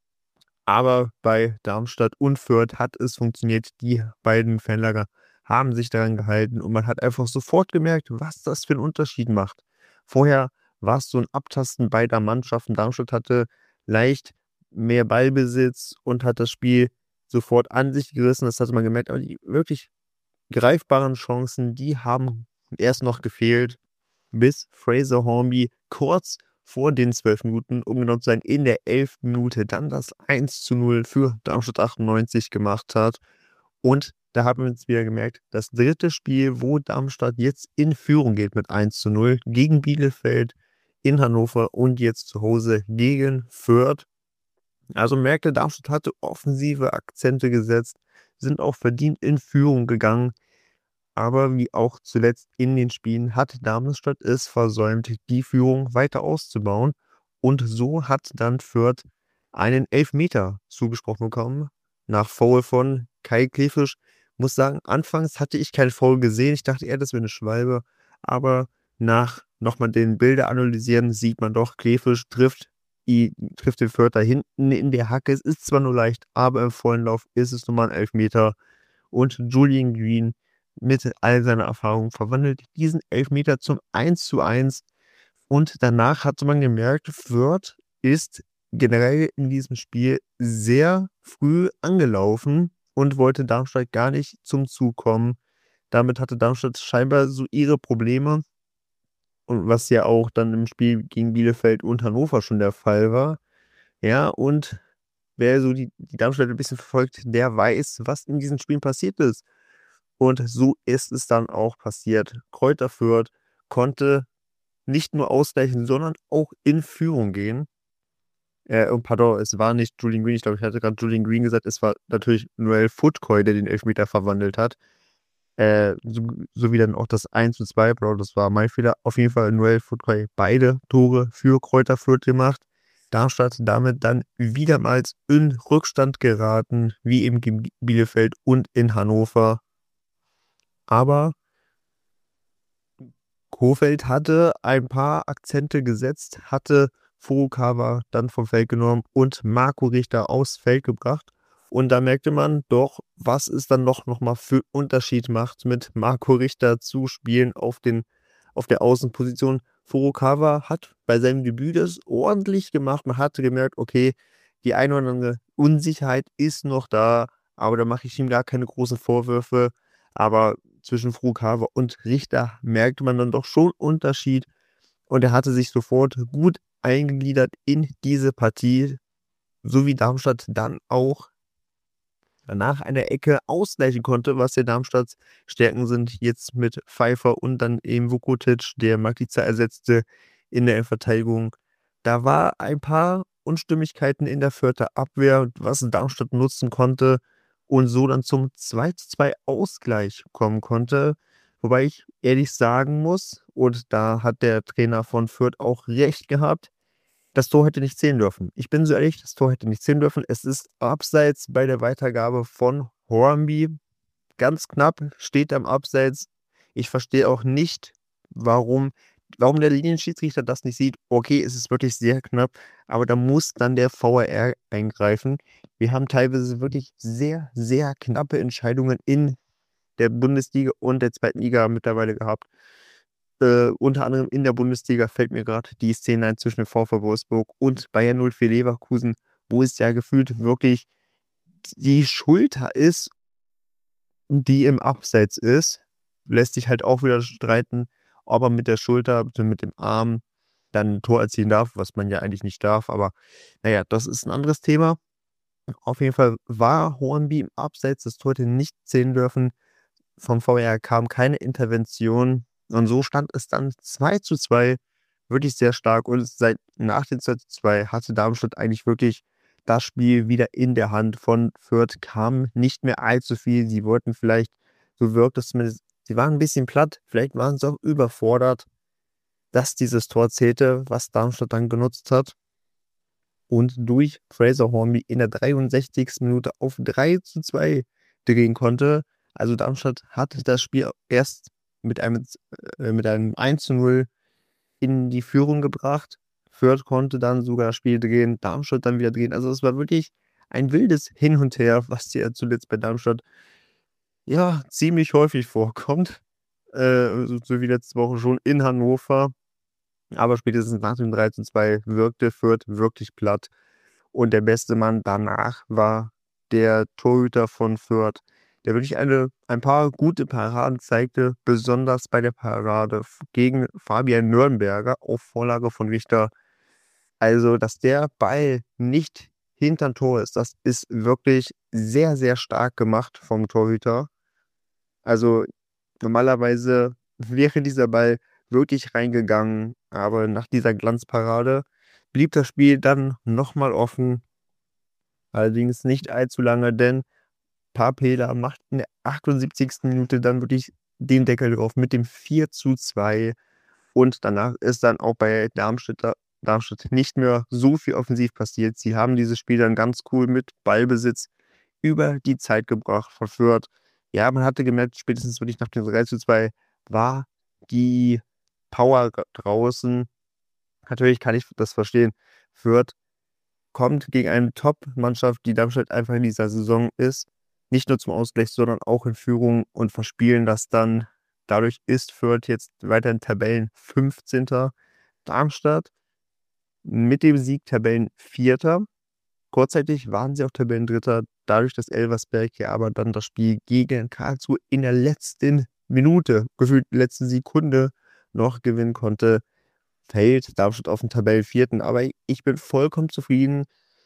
Aber bei Darmstadt und Fürth hat es funktioniert. Die beiden Fanlager haben sich daran gehalten und man hat einfach sofort gemerkt, was das für einen Unterschied macht. Vorher war es so ein Abtasten beider Mannschaften. Darmstadt hatte leicht mehr Ballbesitz und hat das Spiel sofort an sich gerissen. Das hatte man gemerkt. Aber die wirklich greifbaren Chancen, die haben erst noch gefehlt, bis Fraser Hornby kurz vor den zwölf Minuten, um genau zu sein, in der elften Minute dann das eins zu null für Darmstadt achtundneunzig gemacht hat. Und da haben wir uns wieder gemerkt, das dritte Spiel, wo Darmstadt jetzt in Führung geht mit eins zu null gegen Bielefeld in Hannover und jetzt zu Hause gegen Fürth. Also merkte, Darmstadt hatte offensive Akzente gesetzt, sind auch verdient in Führung gegangen. Aber wie auch zuletzt in den Spielen hat Darmstadt es versäumt, die Führung weiter auszubauen. Und so hat dann Fürth einen Elfmeter zugesprochen bekommen. Nach Foul von Kai Klefisch. Muss sagen, anfangs hatte ich kein Foul gesehen. Ich dachte eher, das wäre eine Schwalbe. Aber nach nochmal den Bilder analysieren, sieht man doch, Klefisch trifft, die, trifft den Fürth da hinten in der Hacke. Es ist zwar nur leicht, aber im vollen Lauf ist es nochmal ein Elfmeter. Und Julian Green mit all seiner Erfahrung verwandelt diesen Elfmeter zum eins zu eins. Und danach hat man gemerkt, Fürth ist generell in diesem Spiel sehr früh angelaufen und wollte Darmstadt gar nicht zum Zug kommen. Damit hatte Darmstadt scheinbar so ihre Probleme. Und was ja auch dann im Spiel gegen Bielefeld und Hannover schon der Fall war. Ja, und wer so die, die Darmstadt ein bisschen verfolgt, der weiß, was in diesen Spielen passiert ist. Und so ist es dann auch passiert. Kräuter Fürth konnte nicht nur ausgleichen, sondern auch in Führung gehen. Äh, und pardon, es war nicht Julian Green. Ich glaube, ich hatte gerade Julian Green gesagt. Es war natürlich Noel Futkoy, der den Elfmeter verwandelt hat. Äh, so, so wie dann auch das eins zu zwei. Bro, das war mein Fehler. Auf jeden Fall Noel Futkoy beide Tore für Kräuter Fürth gemacht. Darmstadt damit dann wiedermals in Rückstand geraten, wie eben gegen Bielefeld und in Hannover. Aber Kohfeldt hatte ein paar Akzente gesetzt, hatte Furukawa dann vom Feld genommen und Marco Richter aufs Feld gebracht. Und da merkte man doch, was es dann noch, noch mal für Unterschied macht, mit Marco Richter zu spielen auf, den, auf der Außenposition. Furukawa hat bei seinem Debüt das ordentlich gemacht. Man hatte gemerkt, okay, die eine oder andere Unsicherheit ist noch da, aber da mache ich ihm gar keine großen Vorwürfe. Aber zwischen Furukawa und Richter merkte man dann doch schon Unterschied. Und er hatte sich sofort gut eingegliedert in diese Partie, so wie Darmstadt dann auch nach einer Ecke ausgleichen konnte, was ja Darmstadts Stärken sind, jetzt mit Pfeiffer und dann eben Vukotic, der Maglica ersetzte in der Verteidigung. Da war ein paar Unstimmigkeiten in der Fürther Abwehr, was Darmstadt nutzen konnte und so dann zum zwei zu zwei Ausgleich kommen konnte. Wobei ich ehrlich sagen muss, und da hat der Trainer von Fürth auch recht gehabt, das Tor hätte nicht zählen dürfen. Ich bin so ehrlich, das Tor hätte nicht zählen dürfen. Es ist abseits bei der Weitergabe von Hornby. Ganz knapp steht am Abseits. Ich verstehe auch nicht, warum, warum der Linienschiedsrichter das nicht sieht. Okay, es ist wirklich sehr knapp, aber da muss dann der V A R eingreifen. Wir haben teilweise wirklich sehr, sehr knappe Entscheidungen in der Bundesliga und der zweiten Liga mittlerweile gehabt. Äh, unter anderem in der Bundesliga fällt mir gerade die Szene ein zwischen VfL Wolfsburg und Bayern null vier Leverkusen, wo es ja gefühlt wirklich die Schulter ist, die im Abseits ist. Lässt sich halt auch wieder streiten, ob er mit der Schulter, mit dem Arm dann ein Tor erzielen darf, was man ja eigentlich nicht darf. Aber naja, das ist ein anderes Thema. Auf jeden Fall war Hornby im Abseits, das Tor hätte nicht zählen dürfen. Vom V A R kam keine Intervention. Und so stand es dann zwei zu zwei. Wirklich sehr stark. Und seit nach dem zwei zu zwei hatte Darmstadt eigentlich wirklich das Spiel wieder in der Hand. Von Fürth kam nicht mehr allzu viel. Sie wollten vielleicht, so wirkt es zumindest, sie waren ein bisschen platt. Vielleicht waren sie auch überfordert, dass dieses Tor zählte, was Darmstadt dann genutzt hat. Und durch Fraser Hornby in der dreiundsechzigsten Minute auf drei zu zwei drehen konnte. Also Darmstadt hat das Spiel erst mit einem, äh, mit einem eins zu null in die Führung gebracht. Fürth konnte dann sogar das Spiel drehen, Darmstadt dann wieder drehen. Also es war wirklich ein wildes Hin und Her, was ja zuletzt bei Darmstadt ja ziemlich häufig vorkommt. Äh, so, so wie letzte Woche schon in Hannover. Aber spätestens nach dem drei zu zwei wirkte Fürth wirklich platt. Und der beste Mann danach war der Torhüter von Fürth, der wirklich eine, ein paar gute Paraden zeigte, besonders bei der Parade gegen Fabian Nürnberger auf Vorlage von Richter. Also, dass der Ball nicht hinterm Tor ist, das ist wirklich sehr, sehr stark gemacht vom Torhüter. Also, normalerweise wäre dieser Ball wirklich reingegangen, aber nach dieser Glanzparade blieb das Spiel dann nochmal offen. Allerdings nicht allzu lange, denn Papela macht in der achtundsiebzigsten Minute dann wirklich den Deckel drauf mit dem vier zu zwei. Und danach ist dann auch bei Darmstadt, Darmstadt nicht mehr so viel offensiv passiert. Sie haben dieses Spiel dann ganz cool mit Ballbesitz über die Zeit gebracht von Fürth. Ja, man hatte gemerkt, spätestens wirklich nach dem drei zu zwei war die Power draußen. Natürlich kann ich das verstehen. Fürth kommt gegen eine Top-Mannschaft, die Darmstadt einfach in dieser Saison ist. Nicht nur zum Ausgleich, sondern auch in Führung und verspielen das dann. Dadurch ist Fürth jetzt weiterhin Tabellen fünfzehnter Darmstadt mit dem Sieg Tabellen vierter Kurzzeitig waren sie auch Tabellendritter, dadurch, dass Elversberg ja aber dann das Spiel gegen Karlsruhe in der letzten Minute, gefühlt letzten Sekunde noch gewinnen konnte, fällt Darmstadt auf den Tabellenvierten. Aber ich bin vollkommen zufrieden.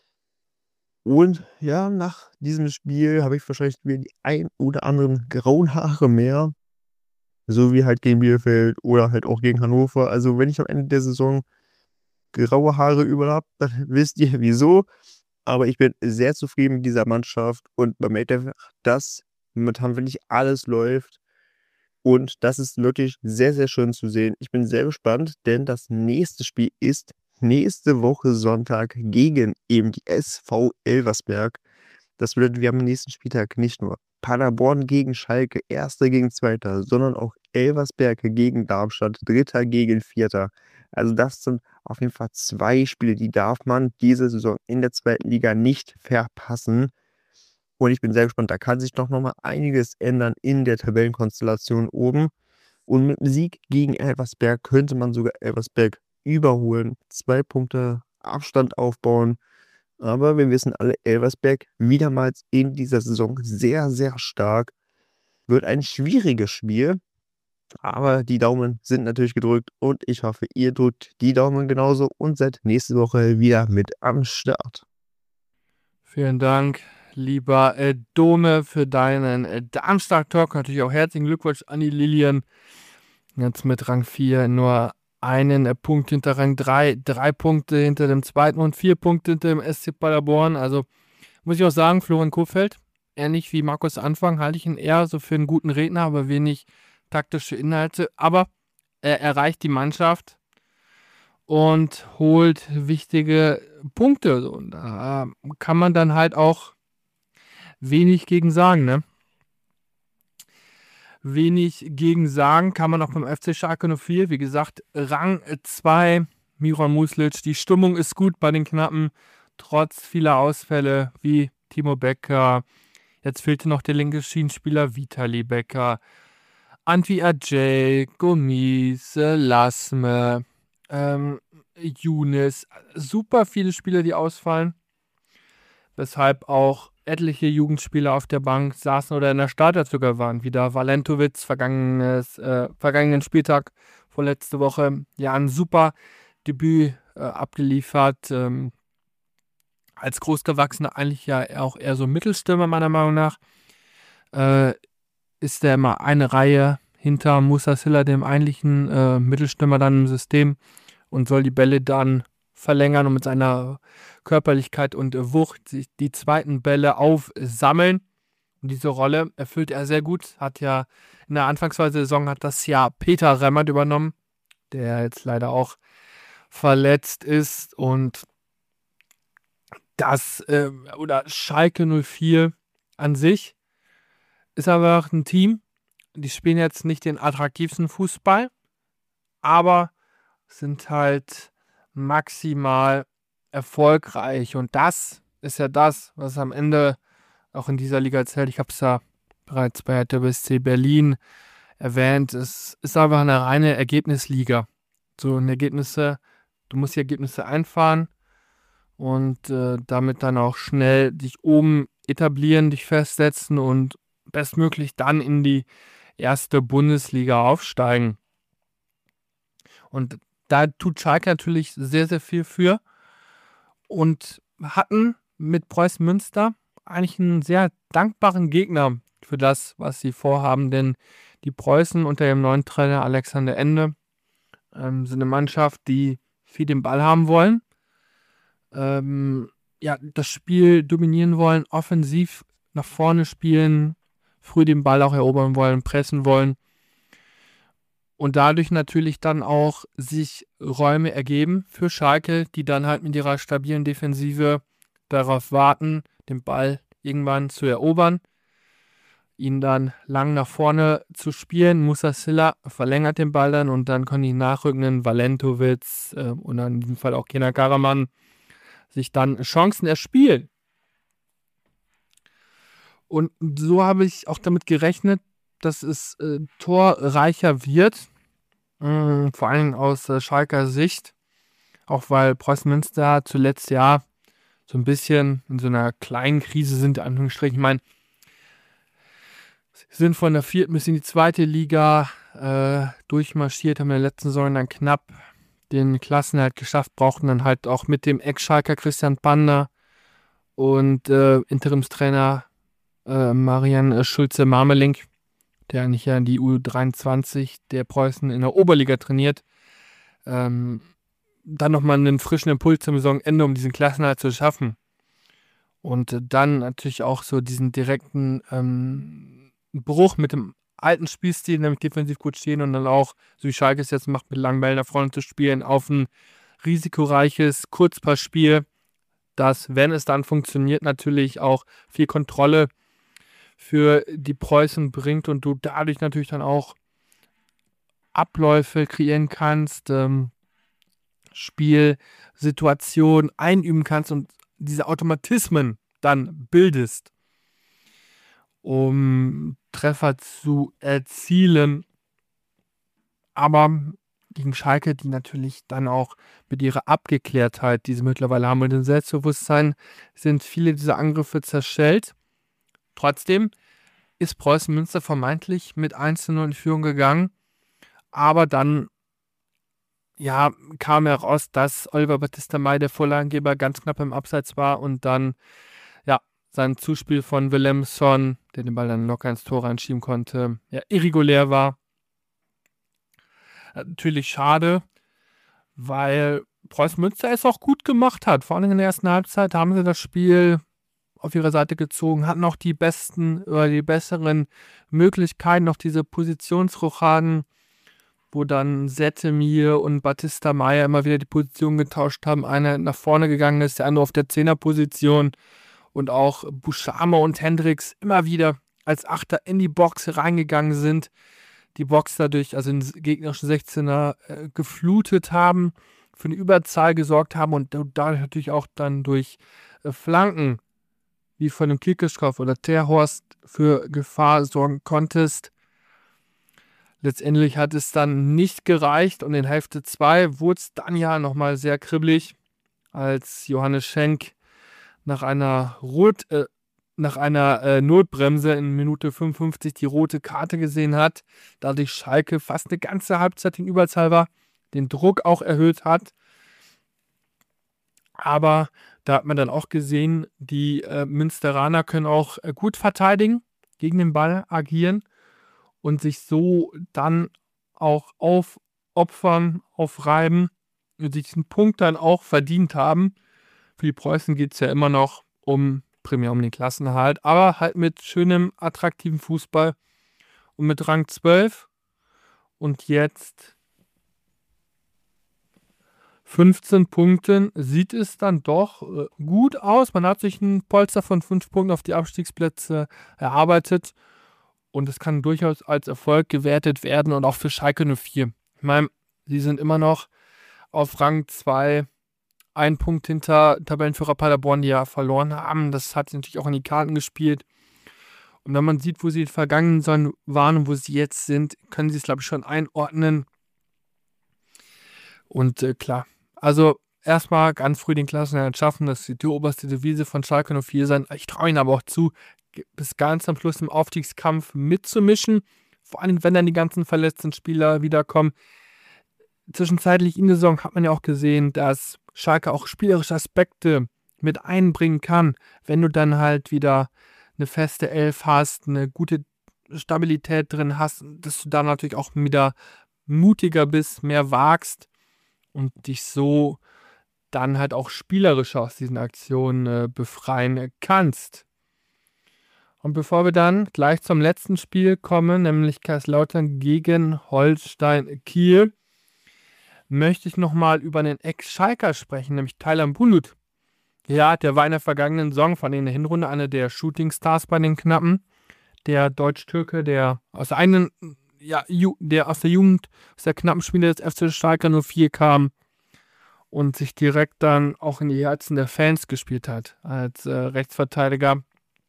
Und ja, nach diesem Spiel habe ich wahrscheinlich wieder die ein oder anderen grauen Haare mehr. So wie halt gegen Bielefeld oder halt auch gegen Hannover. Also wenn ich am Ende der Saison graue Haare überall habe, dann wisst ihr wieso. Aber ich bin sehr zufrieden mit dieser Mannschaft und man merkt einfach, dass momentan wirklich alles läuft. Und das ist wirklich sehr, sehr schön zu sehen. Ich bin sehr gespannt, denn das nächste Spiel ist nächste Woche Sonntag gegen eben die S V Elversberg. Das bedeutet, wir haben am nächsten Spieltag nicht nur Paderborn gegen Schalke, Erster gegen Zweiter, sondern auch Elversberg gegen Darmstadt, Dritter gegen Vierter. Also das sind auf jeden Fall zwei Spiele, die darf man diese Saison in der zweiten Liga nicht verpassen. Und ich bin sehr gespannt, da kann sich doch nochmal einiges ändern in der Tabellenkonstellation oben. Und mit dem Sieg gegen Elversberg könnte man sogar Elversberg überholen, zwei Punkte Abstand aufbauen. Aber wir wissen alle, Elversberg wiedermals in dieser Saison sehr, sehr stark. Wird ein schwieriges Spiel. Aber die Daumen sind natürlich gedrückt und ich hoffe, ihr drückt die Daumen genauso und seid nächste Woche wieder mit am Start. Vielen Dank, lieber äh, Dome, für deinen äh, Darmstadt-Talk. Natürlich auch herzlichen Glückwunsch an die Lilien. Jetzt mit Rang vier nur einen äh, Punkt hinter Rang drei, drei Punkte hinter dem zweiten und vier Punkte hinter dem S C Paderborn. Also muss ich auch sagen, Florian Kohfeldt, ähnlich wie Markus Anfang, halte ich ihn eher so für einen guten Redner, aber wenig taktische Inhalte. Aber er erreicht die Mannschaft und holt wichtige Punkte. So, und da kann man dann halt auch wenig gegen sagen, ne? Wenig gegen sagen kann man auch beim F C Schalke null vier. Wie gesagt, Rang zwei, Miron Muslic. Die Stimmung ist gut bei den Knappen, trotz vieler Ausfälle wie Timo Becker. Jetzt fehlte noch der linke Schienenspieler Vitali Becker. Antwi Ajay, Gomis, äh, Lasme, ähm, Younes. Super viele Spieler, die ausfallen. Weshalb auch etliche Jugendspieler auf der Bank saßen oder in der Startelf sogar waren. Wieder Valentovic, vergangenes, äh, vergangenen Spieltag, vorletzte Woche. Ja, ein super Debüt äh, abgeliefert. Ähm, als Großgewachsener eigentlich ja auch eher so Mittelstürmer meiner Meinung nach. Äh, ist der immer eine Reihe hinter Musa Silla, dem eigentlichen äh, Mittelstürmer dann im System, und soll die Bälle dann verlängern und mit seiner Körperlichkeit und äh, Wucht sich die zweiten Bälle aufsammeln. Und diese Rolle erfüllt er sehr gut. Hat ja in der Anfangsphase der Saison hat das ja Peter Remmert übernommen, der jetzt leider auch verletzt ist. Und das, äh, oder Schalke null vier an sich ist aber auch ein Team, die spielen jetzt nicht den attraktivsten Fußball, aber sind halt maximal erfolgreich. Und das ist ja das, was am Ende auch in dieser Liga zählt. Ich habe es ja bereits bei der B S C Berlin erwähnt. Es ist einfach eine reine Ergebnisliga. So ein Ergebnisse, du musst die Ergebnisse einfahren und äh, damit dann auch schnell dich oben etablieren, dich festsetzen und bestmöglich dann in die erste Bundesliga aufsteigen. Und da tut Schalke natürlich sehr, sehr viel für und hatten mit Preußen Münster eigentlich einen sehr dankbaren Gegner für das, was sie vorhaben, denn die Preußen unter ihrem neuen Trainer Alexander Ende ähm, sind eine Mannschaft, die viel den Ball haben wollen, ähm, ja, das Spiel dominieren wollen, offensiv nach vorne spielen, früh den Ball auch erobern wollen, pressen wollen und dadurch natürlich dann auch sich Räume ergeben für Schalke, die dann halt mit ihrer stabilen Defensive darauf warten, den Ball irgendwann zu erobern, ihn dann lang nach vorne zu spielen. Musa Silla verlängert den Ball dann und dann können die nachrückenden Valentovic äh, und in diesem Fall auch Kenan Karaman sich dann Chancen erspielen. Und so habe ich auch damit gerechnet, dass es äh, torreicher wird, mh, vor allem aus äh, Schalker Sicht, auch weil Preußen Münster zuletzt ja so ein bisschen in so einer kleinen Krise sind, in Anführungsstrichen. Ich meine, sie sind von der vierten bis in die zweite Liga äh, durchmarschiert, haben in der letzten Saison dann knapp den Klassenerhalt geschafft, brauchten dann halt auch mit dem Ex-Schalker Christian Pander und äh, Interimstrainer äh, Marian Schulze-Marmelink, der eigentlich ja die U dreiundzwanzig der Preußen in der Oberliga trainiert, ähm, dann nochmal einen frischen Impuls zum Saisonende, um diesen Klassenerhalt zu schaffen. Und äh, dann natürlich auch so diesen direkten ähm, Bruch mit dem alten Spielstil, nämlich defensiv gut stehen und dann auch, so wie Schalke es jetzt macht, mit langen Bällen nach vorne zu spielen, auf ein risikoreiches Kurzpassspiel, das, wenn es dann funktioniert, natürlich auch viel Kontrolle für die Preußen bringt und du dadurch natürlich dann auch Abläufe kreieren kannst, ähm, Spielsituationen einüben kannst und diese Automatismen dann bildest, um Treffer zu erzielen. Aber gegen Schalke, die natürlich dann auch mit ihrer Abgeklärtheit, die sie mittlerweile haben, mit dem Selbstbewusstsein, sind viele dieser Angriffe zerschellt. Trotzdem ist Preußen Münster vermeintlich mit eins zu null in Führung gegangen, aber dann ja, kam heraus, dass Oliver Battista May, der Vorlagengeber, ganz knapp im Abseits war und dann ja sein Zuspiel von Willemsson, der den Ball dann locker ins Tor reinschieben konnte, ja, irregulär war. Natürlich schade, weil Preußen Münster es auch gut gemacht hat. Vor allem in der ersten Halbzeit haben sie das Spiel auf ihre Seite gezogen, hatten auch die besten oder die besseren Möglichkeiten, noch diese Positionsrochaden wo dann Settemir und Batista Maya immer wieder die Position getauscht haben. Einer nach vorne gegangen ist, der andere auf der Zehnerposition. Und auch Buschama und Hendricks immer wieder als Achter in die Box reingegangen sind. Die Box dadurch, also den gegnerischen sechzehner, äh, geflutet haben, für eine Überzahl gesorgt haben und dadurch natürlich auch dann durch äh, Flanken, wie von dem Kirkeschkow oder Terhorst, für Gefahr sorgen konntest. Letztendlich hat es dann nicht gereicht und in Hälfte zwei wurde es dann ja nochmal sehr kribbelig, als Johannes Schenk nach einer, Rot, äh, nach einer äh, Notbremse in Minute fünfundfünfzig die rote Karte gesehen hat, dadurch Schalke fast eine ganze Halbzeit in Überzahl war, den Druck auch erhöht hat. Aber da hat man dann auch gesehen, die äh, Münsteraner können auch äh, gut verteidigen, gegen den Ball agieren und sich so dann auch aufopfern, aufreiben und sich diesen Punkt dann auch verdient haben. Für die Preußen geht es ja immer noch um, primär um den Klassenerhalt, aber halt mit schönem, attraktiven Fußball und mit Rang zwölf und jetzt fünfzehn Punkten sieht es dann doch äh, gut aus. Man hat sich ein Polster von fünf Punkten auf die Abstiegsplätze erarbeitet und es kann durchaus als Erfolg gewertet werden und auch für Schalke null vier. Ich meine, sie sind immer noch auf Rang zwei, ein Punkt hinter Tabellenführer Paderborn, die ja verloren haben. Das hat sie natürlich auch in die Karten gespielt. Und wenn man sieht, wo sie in den vergangenen Jahren waren und wo sie jetzt sind, können sie es, glaube ich, schon einordnen. Und äh, klar, also erstmal ganz früh den Klassenerhalt schaffen, das ist die oberste Devise von Schalke null vier sein. Ich traue ihnen aber auch zu, bis ganz am Schluss im Aufstiegskampf mitzumischen. Vor allem, wenn dann die ganzen verletzten Spieler wiederkommen. Zwischenzeitlich in der Saison hat man ja auch gesehen, dass Schalke auch spielerische Aspekte mit einbringen kann, wenn du dann halt wieder eine feste Elf hast, eine gute Stabilität drin hast, dass du da natürlich auch wieder mutiger bist, mehr wagst und dich so dann halt auch spielerisch aus diesen Aktionen äh, befreien kannst. Und bevor wir dann gleich zum letzten Spiel kommen, nämlich Kaiserslautern gegen Holstein Kiel, möchte ich nochmal über einen Ex-Schalker sprechen, nämlich Taylan Bulut. Ja, der war in der vergangenen Saison von in der Hinrunde einer der Shooting-Stars bei den Knappen. Der Deutsch-Türke, der aus der einen, ja, der aus der Jugend, aus der Knappenspiele des F C Schalke null vier kam und sich direkt dann auch in die Herzen der Fans gespielt hat als äh, Rechtsverteidiger.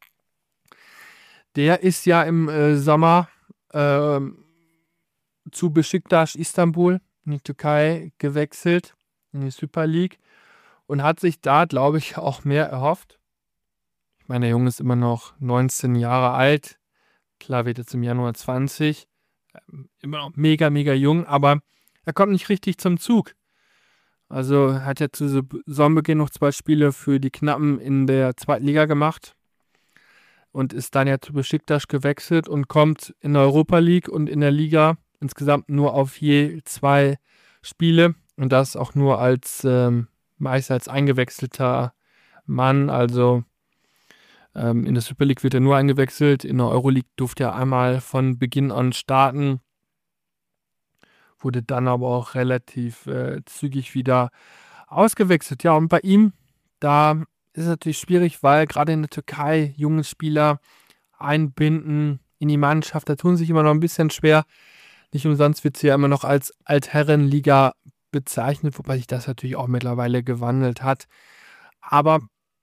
Der ist ja im äh, Sommer äh, zu Beşiktaş Istanbul in die Türkei gewechselt, in die Super League und hat sich da, glaube ich, auch mehr erhofft. Ich meine, der Junge ist immer noch neunzehn Jahre alt, klar wird jetzt im Januar zwanzig, immer noch mega, mega jung, aber er kommt nicht richtig zum Zug. Also er hat ja zu Saisonbeginn noch zwei Spiele für die Knappen in der zweiten Liga gemacht und ist dann ja zu Beşiktaş gewechselt und kommt in der Europa League und in der Liga insgesamt nur auf je zwei Spiele und das auch nur als ähm, meist als eingewechselter Mann. Also ähm, in der Super League wird er nur eingewechselt, in der Euroleague durfte er einmal von Beginn an starten, wurde dann aber auch relativ äh, zügig wieder ausgewechselt. Ja, und bei ihm, da ist es natürlich schwierig, weil gerade in der Türkei junge Spieler einbinden in die Mannschaft, da tun sich immer noch ein bisschen schwer. Nicht umsonst wird sie ja immer noch als Altherrenliga bezeichnet, wobei sich das natürlich auch mittlerweile gewandelt hat. Aber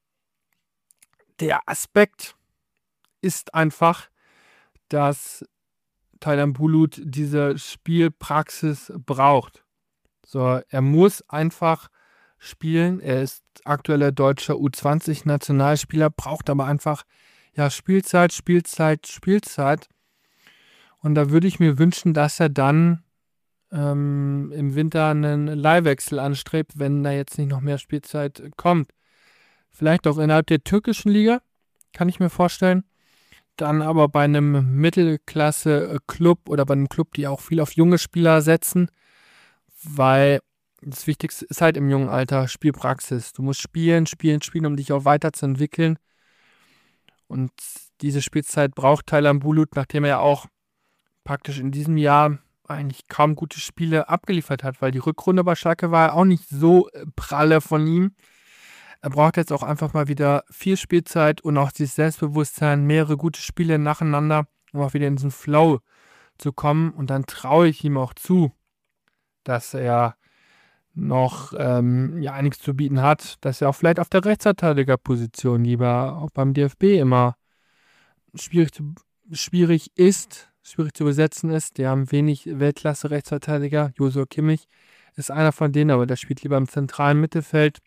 der Aspekt ist einfach, dass Taylan Bulut diese Spielpraxis braucht. So, er muss einfach spielen. Er ist aktueller deutscher U zwanzig Nationalspieler, braucht aber einfach ja, Spielzeit, Spielzeit, Spielzeit. Und da würde ich mir wünschen, dass er dann ähm, im Winter einen Leihwechsel anstrebt, wenn da jetzt nicht noch mehr Spielzeit kommt. Vielleicht auch innerhalb der türkischen Liga, kann ich mir vorstellen. Dann aber bei einem Mittelklasse-Club oder bei einem Club, die auch viel auf junge Spieler setzen, weil das Wichtigste ist halt im jungen Alter Spielpraxis. Du musst spielen, spielen, spielen, um dich auch weiterzuentwickeln. Und diese Spielzeit braucht Taylan Bulut, nachdem er ja auch praktisch in diesem Jahr eigentlich kaum gute Spiele abgeliefert hat, weil die Rückrunde bei Schalke war ja auch nicht so äh, pralle von ihm. Er braucht jetzt auch einfach mal wieder viel Spielzeit und auch dieses Selbstbewusstsein, mehrere gute Spiele nacheinander, um auch wieder in diesen Flow zu kommen. Und dann traue ich ihm auch zu, dass er noch ähm, ja, einiges zu bieten hat, dass er auch vielleicht auf der Rechtsverteidigerposition lieber auch beim D F B immer schwierig, zu, schwierig ist, schwierig zu besetzen ist. Die haben wenig Weltklasse-Rechtsverteidiger. Joshua Kimmich ist einer von denen, aber der spielt lieber im zentralen Mittelfeld.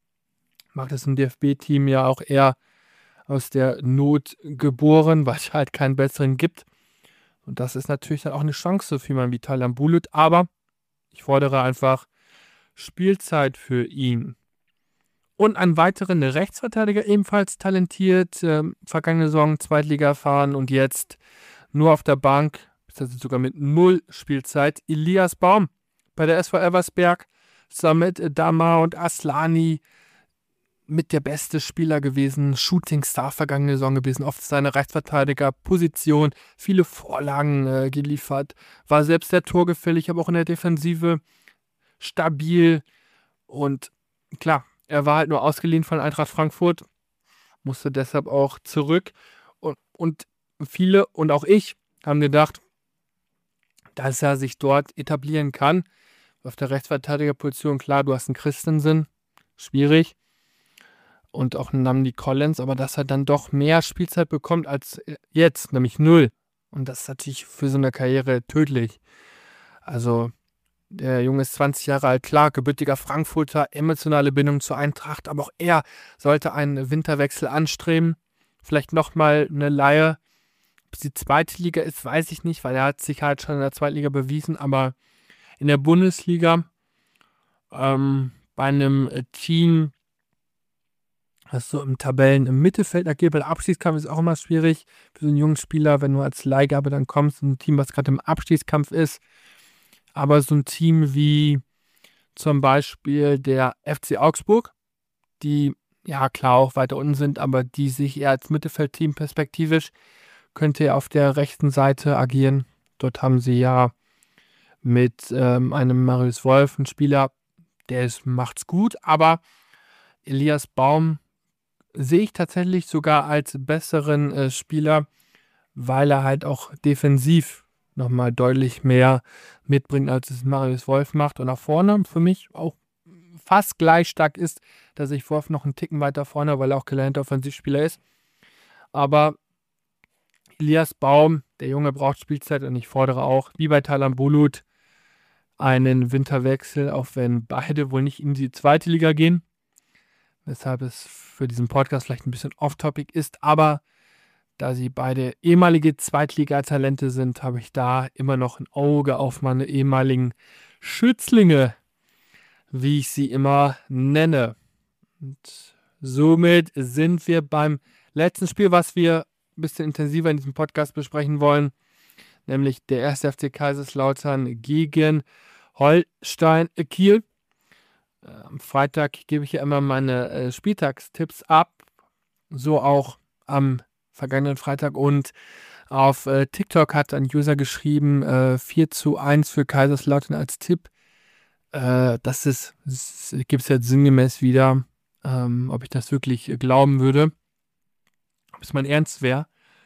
Macht es im D F B-Team ja auch eher aus der Not geboren, weil es halt keinen besseren gibt. Und das ist natürlich dann auch eine Chance für jemanden wie Taylan Bulut. Aber ich fordere einfach Spielzeit für ihn. Und einen weiteren Rechtsverteidiger, ebenfalls talentiert, äh, vergangene Saison Zweitliga erfahren und jetzt nur auf der Bank, beziehungsweise sogar mit null Spielzeit, Elias Baum bei der S V Elversberg, zusammen mit Dama und Aslani mit der beste Spieler gewesen, Shootingstar vergangene Saison gewesen, oft seine Rechtsverteidigerposition, viele Vorlagen äh, geliefert, war selbst sehr torgefällig, aber auch in der Defensive stabil und klar, er war halt nur ausgeliehen von Eintracht Frankfurt, musste deshalb auch zurück und, und viele und auch ich haben gedacht, dass er sich dort etablieren kann. Auf der Rechtsverteidigerposition, klar, du hast einen Christensen, schwierig, und auch einen Namdi Collins, aber dass er dann doch mehr Spielzeit bekommt als jetzt, nämlich null. Und das ist natürlich für so eine Karriere tödlich. Also der Junge ist zwanzig Jahre alt, klar, gebürtiger Frankfurter, emotionale Bindung zur Eintracht, aber auch er sollte einen Winterwechsel anstreben. Vielleicht nochmal eine Leihe. Ob es die zweite Liga ist, weiß ich nicht, weil er hat sich halt schon in der zweiten Liga bewiesen, aber in der Bundesliga ähm, bei einem Team, das so im Tabellen im Mittelfeld agiert, weil der Abstiegskampf ist auch immer schwierig für so einen jungen Spieler, wenn du als Leihgabe dann kommst, ein Team, was gerade im Abstiegskampf ist. Aber so ein Team wie zum Beispiel der F C Augsburg, die ja klar auch weiter unten sind, aber die sich eher als Mittelfeldteam perspektivisch, könnte er auf der rechten Seite agieren. Dort haben sie ja mit ähm, einem Marius Wolf einen Spieler, der ist, macht's gut, aber Elias Baum sehe ich tatsächlich sogar als besseren äh, Spieler, weil er halt auch defensiv nochmal deutlich mehr mitbringt, als es Marius Wolf macht. Und nach vorne für mich auch fast gleich stark ist, dass ich Wolf noch einen Ticken weiter vorne, weil er auch gelernter Offensivspieler ist. Aber Elias Baum, der Junge braucht Spielzeit und ich fordere auch, wie bei Taylan Bulut, einen Winterwechsel, auch wenn beide wohl nicht in die zweite Liga gehen. Weshalb es für diesen Podcast vielleicht ein bisschen off-topic ist, aber da sie beide ehemalige Zweitliga-Talente sind, habe ich da immer noch ein Auge auf meine ehemaligen Schützlinge, wie ich sie immer nenne. Und somit sind wir beim letzten Spiel, was wir ein bisschen intensiver in diesem Podcast besprechen wollen, nämlich der erste F C Kaiserslautern gegen Holstein Kiel. Am Freitag gebe ich ja immer meine äh, Spieltagstipps ab, so auch am vergangenen Freitag, und auf äh, TikTok hat ein User geschrieben, äh, vier zu eins für Kaiserslautern als Tipp. Äh, das ist, das gibt es jetzt sinngemäß wieder, ähm, ob ich das wirklich äh, glauben würde, ob es mein Ernst wäre.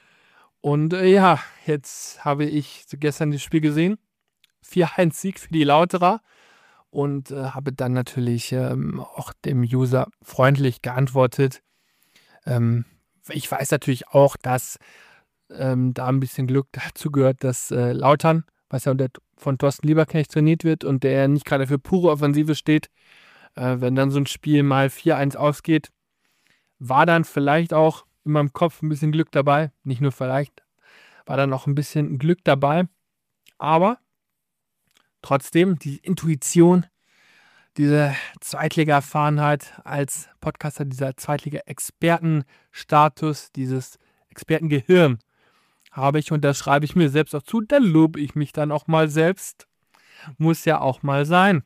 Und äh, ja, jetzt habe ich gestern das Spiel gesehen, vier eins Sieg für die Lauterer. Und äh, habe dann natürlich ähm, auch dem User freundlich geantwortet. Ähm, ich weiß natürlich auch, dass ähm, da ein bisschen Glück dazu gehört, dass äh, Lautern, was ja unter, von Thorsten Lieberknecht trainiert wird und der nicht gerade für pure Offensive steht, äh, wenn dann so ein Spiel mal vier eins ausgeht, war dann vielleicht auch in meinem Kopf ein bisschen Glück dabei. Nicht nur vielleicht, war dann auch ein bisschen Glück dabei. Aber trotzdem, die Intuition, diese Zweitliga-Erfahrenheit als Podcaster, dieser Zweitliga-Expertenstatus, dieses Expertengehirn habe ich und das schreibe ich mir selbst auch zu. Da lobe ich mich dann auch mal selbst. Muss ja auch mal sein.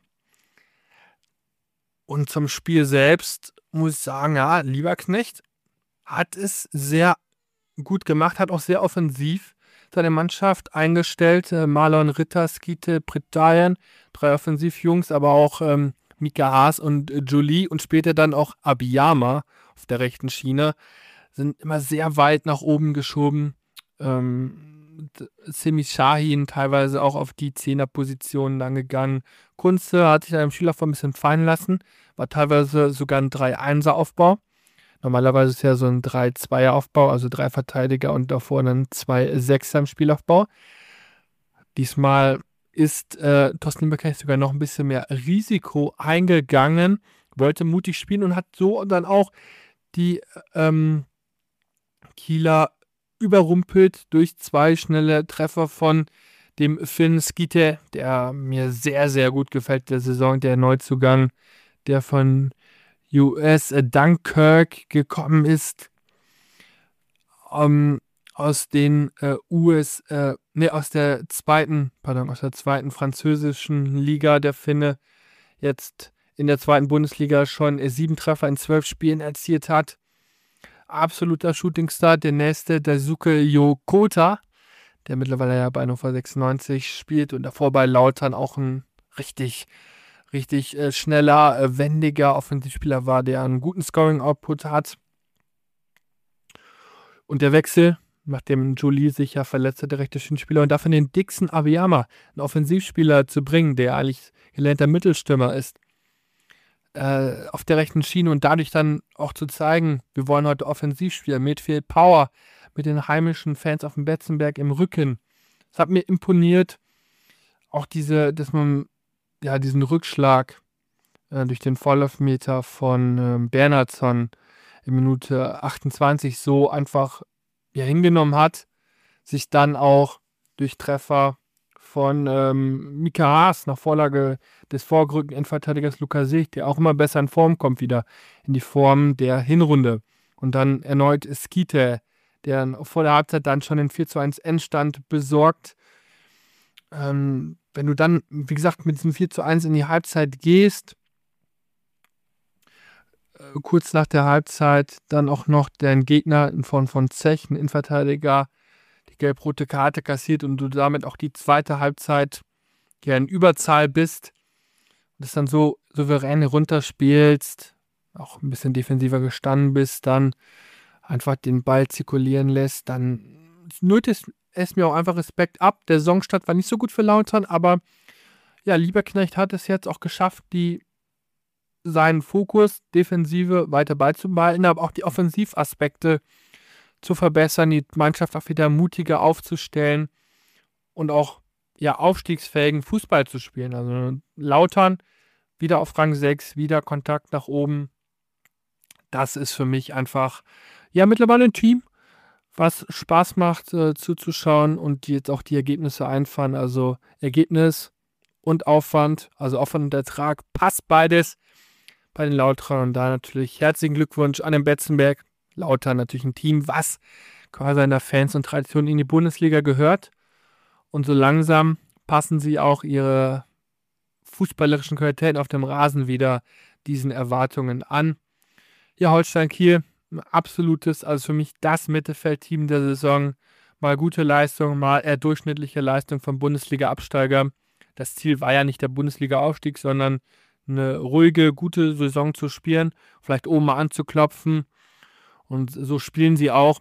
Und zum Spiel selbst muss ich sagen, ja, Lieberknecht hat es sehr gut gemacht, hat auch sehr offensiv seine Mannschaft eingestellt. Äh, Marlon Ritter, Skite, Pritayan, drei Offensivjungs, aber auch ähm, Mika Haas und äh, Jolie und später dann auch Abiyama auf der rechten Schiene. Sind immer sehr weit nach oben geschoben. Ähm, Semi Shahin teilweise auch auf die Zehnerposition dann gegangen. Kunze hat sich einem Schüler ein bisschen fallen lassen. War teilweise sogar ein drei eins Aufbau. Normalerweise ist ja so ein drei zwei Aufbau, also drei Verteidiger und davor dann zwei Sechser im Spielaufbau. Diesmal ist äh, Thorsten Lieberknecht sogar noch ein bisschen mehr Risiko eingegangen, wollte mutig spielen und hat so dann auch die ähm, Kieler überrumpelt durch zwei schnelle Treffer von dem Finn Skite, der mir sehr, sehr gut gefällt, der Saison, der Neuzugang, der von U S Dunkirk gekommen ist, ähm, aus den äh, U S, äh, ne, aus der zweiten, pardon, aus der zweiten französischen Liga, der Finne, jetzt in der zweiten Bundesliga schon äh, sieben Treffer in zwölf Spielen erzielt hat. Absoluter Shootingstar. Der nächste, Daisuke Yokota, der mittlerweile ja bei Hannover sechsundneunzig spielt und davor bei Lautern auch ein richtig, richtig äh, schneller, äh, wendiger Offensivspieler war, der einen guten Scoring-Output hat. Und der Wechsel, nachdem Jolie sich ja verletzte, der rechte Schienenspieler, und dafür den Dixon Abiyama, einen Offensivspieler zu bringen, der eigentlich gelernter Mittelstürmer ist, äh, auf der rechten Schiene und dadurch dann auch zu zeigen, wir wollen heute offensiv spielen, mit viel Power, mit den heimischen Fans auf dem Betzenberg im Rücken. Das hat mir imponiert. Auch diese, dass man ja diesen Rückschlag äh, durch den Vorlaufmeter von äh, Bernhardsson in Minute achtundzwanzig so einfach ja, hingenommen hat, sich dann auch durch Treffer von ähm, Mika Haas nach Vorlage des vorgerückten Endverteidigers Luca Sich, der auch immer besser in Form kommt, wieder in die Form der Hinrunde. Und dann erneut Skite, der vor der Halbzeit dann schon den vier zu eins Endstand besorgt. Ähm, wenn du dann, wie gesagt, mit diesem vier zu eins in die Halbzeit gehst, äh, kurz nach der Halbzeit dann auch noch dein Gegner in Form von Zech, ein Innenverteidiger, die gelb-rote Karte kassiert und du damit auch die zweite Halbzeit ja in Überzahl bist und das dann so souverän runterspielst, auch ein bisschen defensiver gestanden bist, dann einfach den Ball zirkulieren lässt, dann nötigt es mir auch einfach Respekt ab. Der Saisonstart war nicht so gut für Lautern, aber ja, Lieberknecht hat es jetzt auch geschafft, die seinen Fokus, Defensive weiter beizubehalten, aber auch die Offensivaspekte zu verbessern, die Mannschaft auch wieder mutiger aufzustellen und auch ja, aufstiegsfähigen Fußball zu spielen. Also Lautern wieder auf Rang sechs, wieder Kontakt nach oben. Das ist für mich einfach ja mittlerweile ein Team, was Spaß macht äh, zuzuschauen und die jetzt auch die Ergebnisse einfahren. Also Ergebnis und Aufwand, also Aufwand und Ertrag, passt beides bei den Lauterern. Und da natürlich herzlichen Glückwunsch an den Betzenberg. Lautern natürlich ein Team, was quasi in der Fans und Tradition in die Bundesliga gehört. Und so langsam passen sie auch ihre fußballerischen Qualitäten auf dem Rasen wieder diesen Erwartungen an. Ja, Holstein Kiel, ein absolutes, also für mich das Mittelfeldteam der Saison. Mal gute Leistung, mal eher durchschnittliche Leistung vom Bundesliga-Absteiger. Das Ziel war ja nicht der Bundesliga-Aufstieg, sondern eine ruhige, gute Saison zu spielen, vielleicht oben mal anzuklopfen. Und so spielen sie auch.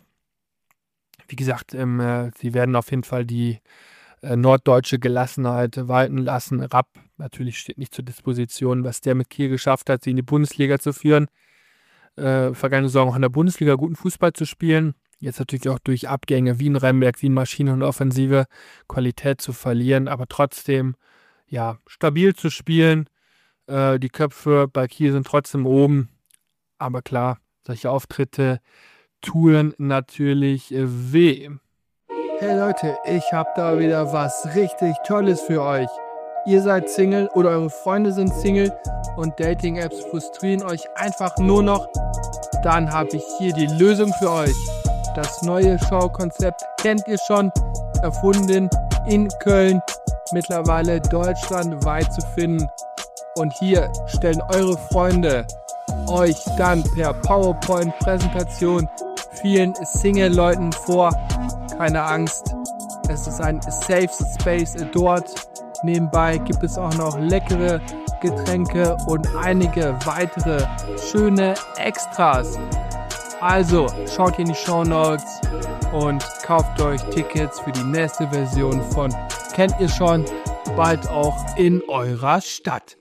Wie gesagt, ähm, äh, sie werden auf jeden Fall die äh, norddeutsche Gelassenheit walten lassen. Rapp natürlich steht nicht zur Disposition, was der mit Kiel geschafft hat, sie in die Bundesliga zu führen. Äh, vergangene Saison auch in der Bundesliga guten Fußball zu spielen. Jetzt natürlich auch durch Abgänge wie in Remberg, wie in Maschinen und offensive Qualität zu verlieren, aber trotzdem ja stabil zu spielen. Äh, die Köpfe bei Kiel sind trotzdem oben, aber klar, solche Auftritte tun natürlich weh. Hey Leute, ich habe da wieder was richtig Tolles für euch. Ihr seid Single oder eure Freunde sind Single und Dating-Apps frustrieren euch einfach nur noch. Dann habe ich hier die Lösung für euch. Das neue Showkonzept kennt ihr schon, erfunden in Köln, mittlerweile deutschlandweit zu finden. Und hier stellen eure Freunde euch dann per PowerPoint-Präsentation vielen Single-Leuten vor. Keine Angst, Es ist ein Safe Space dort. Nebenbei gibt es auch noch leckere Getränke und einige weitere schöne Extras. Also schaut in die Shownotes und kauft euch Tickets für die nächste Version von Kennt ihr schon, bald auch in eurer Stadt.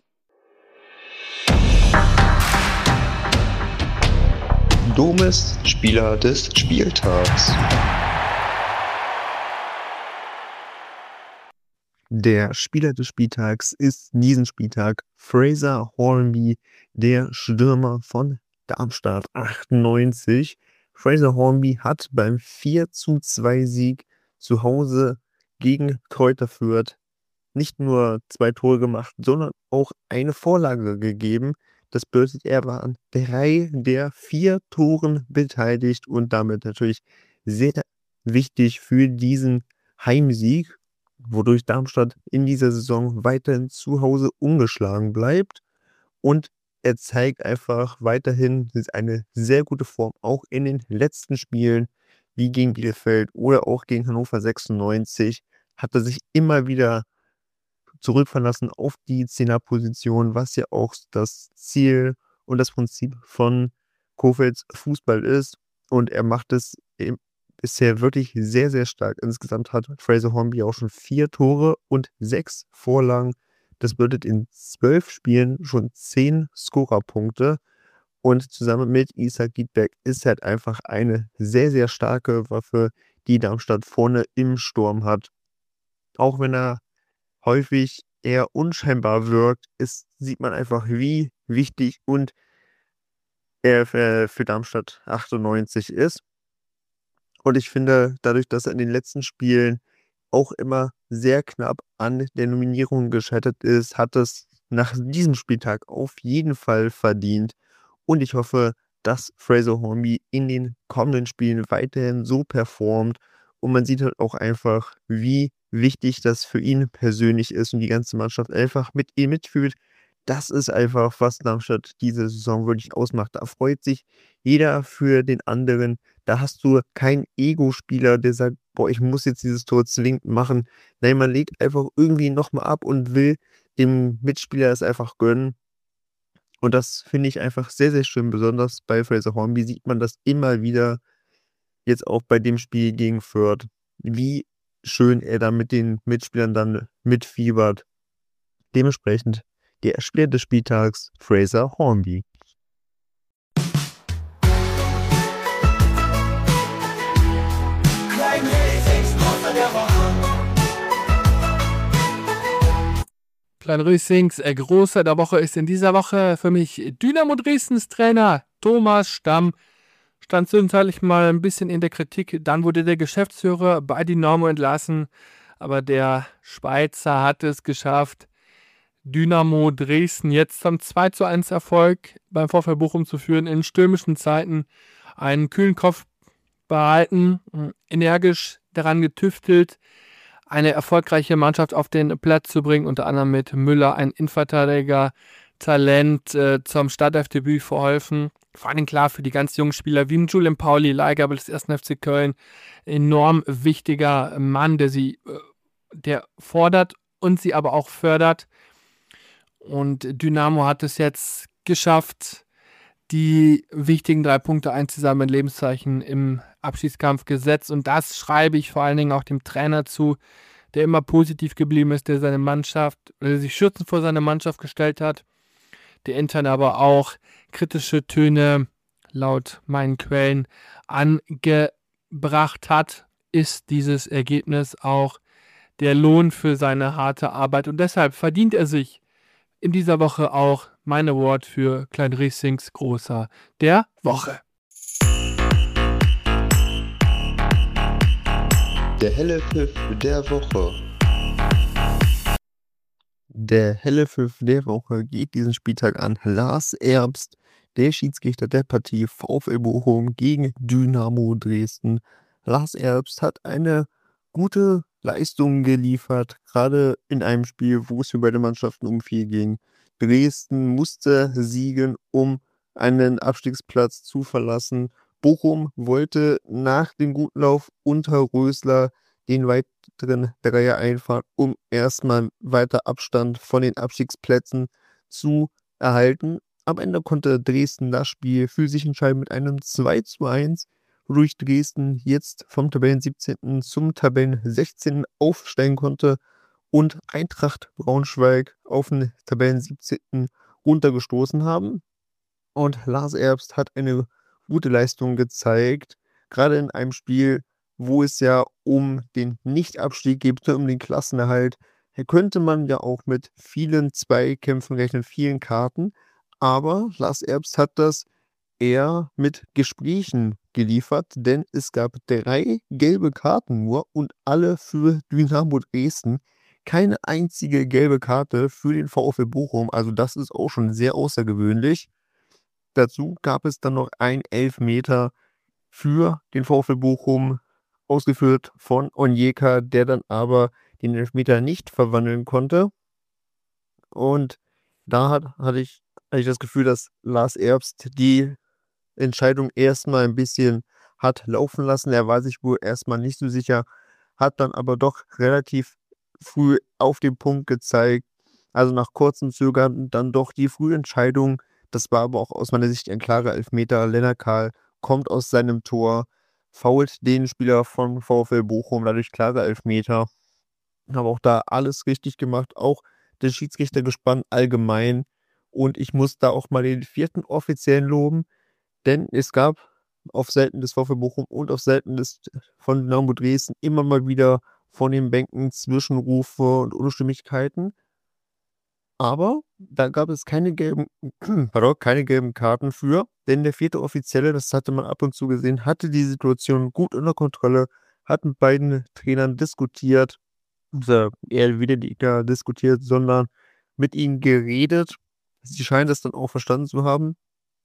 Domes Spieler des Spieltags. Der Spieler des Spieltags ist diesen Spieltag Fraser Hornby, der Stürmer von Darmstadt achtundneunzig. Fraser Hornby hat beim vier zu zwei Sieg zu Hause gegen Kräuter Fürth nicht nur zwei Tore gemacht, sondern auch eine Vorlage gegeben. Das bedeutet, er war an drei der vier Toren beteiligt und damit natürlich sehr wichtig für diesen Heimsieg, wodurch Darmstadt in dieser Saison weiterhin zu Hause ungeschlagen bleibt. Und er zeigt einfach weiterhin eine sehr gute Form, auch in den letzten Spielen, wie gegen Bielefeld oder auch gegen Hannover sechsundneunzig, hat er sich immer wieder zurückverlassen auf die Zehnerposition, was ja auch das Ziel und das Prinzip von Kofelds Fußball ist. Und er macht es bisher wirklich sehr, sehr stark. Insgesamt hat Fraser Hornby auch schon vier Tore und sechs Vorlagen. Das bedeutet in zwölf Spielen schon zehn Scorerpunkte. Und zusammen mit Isaac Giedbeck ist halt einfach eine sehr, sehr starke Waffe, die Darmstadt vorne im Sturm hat. Auch wenn er häufig eher unscheinbar wirkt, ist, sieht man einfach, wie wichtig und er für, für Darmstadt achtundneunzig ist. Und ich finde, dadurch, dass er in den letzten Spielen auch immer sehr knapp an der Nominierung gescheitert ist, hat es nach diesem Spieltag auf jeden Fall verdient. Und ich hoffe, dass Fraser Hornby in den kommenden Spielen weiterhin so performt. Und man sieht halt auch einfach, wie wichtig das für ihn persönlich ist und die ganze Mannschaft einfach mit ihm mitfühlt. Das ist einfach, was Darmstadt diese Saison wirklich ausmacht. Da freut sich jeder für den anderen. Da hast du keinen Ego-Spieler, der sagt, boah, ich muss jetzt dieses Tor zwingend machen. Nein, man legt einfach irgendwie nochmal ab und will dem Mitspieler es einfach gönnen. Und das finde ich einfach sehr, sehr schön. Besonders bei Fraser Hornby sieht man das immer wieder, jetzt auch bei dem Spiel gegen Fürth, wie schön er da mit den Mitspielern dann mitfiebert. Dementsprechend der Spieler des Spieltags, Fraser Hornby. Klein Rüssings, äh, Großer der Woche ist in dieser Woche für mich Dynamo Dresdens Trainer Thomas Stamm. Stand zwischenzeitlich mal ein bisschen in der Kritik. Dann wurde der Geschäftsführer bei Dynamo entlassen. Aber der Schweizer hat es geschafft, Dynamo Dresden jetzt zum zwei zu eins Erfolg beim VfL Bochum zu führen. In stürmischen Zeiten einen kühlen Kopf behalten, energisch daran getüftelt, eine erfolgreiche Mannschaft auf den Platz zu bringen. Unter anderem mit Müller, ein Innenverteidiger, Talent, äh, zum Startelfdebüt verholfen. Vor allem klar für die ganz jungen Spieler wie Julian Pauli, Leihgabe des ersten F C Köln. Enorm wichtiger Mann, der sie, der fordert und sie aber auch fördert. Und Dynamo hat es jetzt geschafft, die wichtigen drei Punkte einzusammeln, Lebenszeichen im Abschießkampf gesetzt. Und das schreibe ich vor allen Dingen auch dem Trainer zu, der immer positiv geblieben ist, der seine Mannschaft, der sich schützend vor seine Mannschaft gestellt hat, der intern aber auch kritische Töne laut meinen Quellen angebracht hat, ist dieses Ergebnis auch der Lohn für seine harte Arbeit. Und deshalb verdient er sich in dieser Woche auch mein Award für Klein Riesings Großer der Woche. Der helle Pfiff der Woche. Der helle Pfiff der Woche geht diesen Spieltag an Lars Erbst, der Schiedsrichter der Partie VfL Bochum gegen Dynamo Dresden. Lars Erbst hat eine gute Leistung geliefert, gerade in einem Spiel, wo es für beide Mannschaften um viel ging. Dresden musste siegen, um einen Abstiegsplatz zu verlassen. Bochum wollte nach dem guten Lauf unter Rösler den weit leichteren Dreier einfahren, um erstmal weiter Abstand von den Abstiegsplätzen zu erhalten. Am Ende konnte Dresden das Spiel für sich entscheiden mit einem zwei zu eins, wodurch Dresden jetzt vom Tabellen-siebzehnten zum Tabellen-sechzehnten aufsteigen konnte und Eintracht Braunschweig auf den Tabellen-siebzehnten runtergestoßen haben. Und Lars Erbst hat eine gute Leistung gezeigt, gerade in einem Spiel, wo es ja um den Nicht-Abstieg geht, um den Klassenerhalt. Hier könnte man ja auch mit vielen Zweikämpfen rechnen, vielen Karten. Aber Lars Erbst hat das eher mit Gesprächen geliefert, denn es gab drei gelbe Karten nur und alle für Dynamo Dresden. Keine einzige gelbe Karte für den VfL Bochum, also das ist auch schon sehr außergewöhnlich. Dazu gab es dann noch ein Elfmeter für den VfL Bochum, ausgeführt von Onyeka, der dann aber den Elfmeter nicht verwandeln konnte. Und da hat, hatte, ich, hatte ich das Gefühl, dass Lars Erbst die Entscheidung erstmal ein bisschen hat laufen lassen. Er war sich wohl erstmal nicht so sicher, hat dann aber doch relativ früh auf den Punkt gezeigt. Also nach kurzem Zögern dann doch die frühe Entscheidung. Das war aber auch aus meiner Sicht ein klarer Elfmeter. Lennart Kahl kommt aus seinem Tor, foult den Spieler von VfL Bochum, dadurch klarer Elfmeter. Habe auch da alles richtig gemacht, auch das Schiedsrichtergespann allgemein. Und ich muss da auch mal den vierten Offiziellen loben, denn es gab auf Seiten des VfL Bochum und auf Seiten des von Dynamo Dresden immer mal wieder von den Bänken Zwischenrufe und Unstimmigkeiten. Aber da gab es keine gelben, pardon, keine gelben Karten für, denn der vierte Offizielle, das hatte man ab und zu gesehen, hatte die Situation gut unter Kontrolle, hat mit beiden Trainern diskutiert, also eher wieder die Gegner diskutiert, sondern mit ihnen geredet. Sie scheinen das dann auch verstanden zu haben.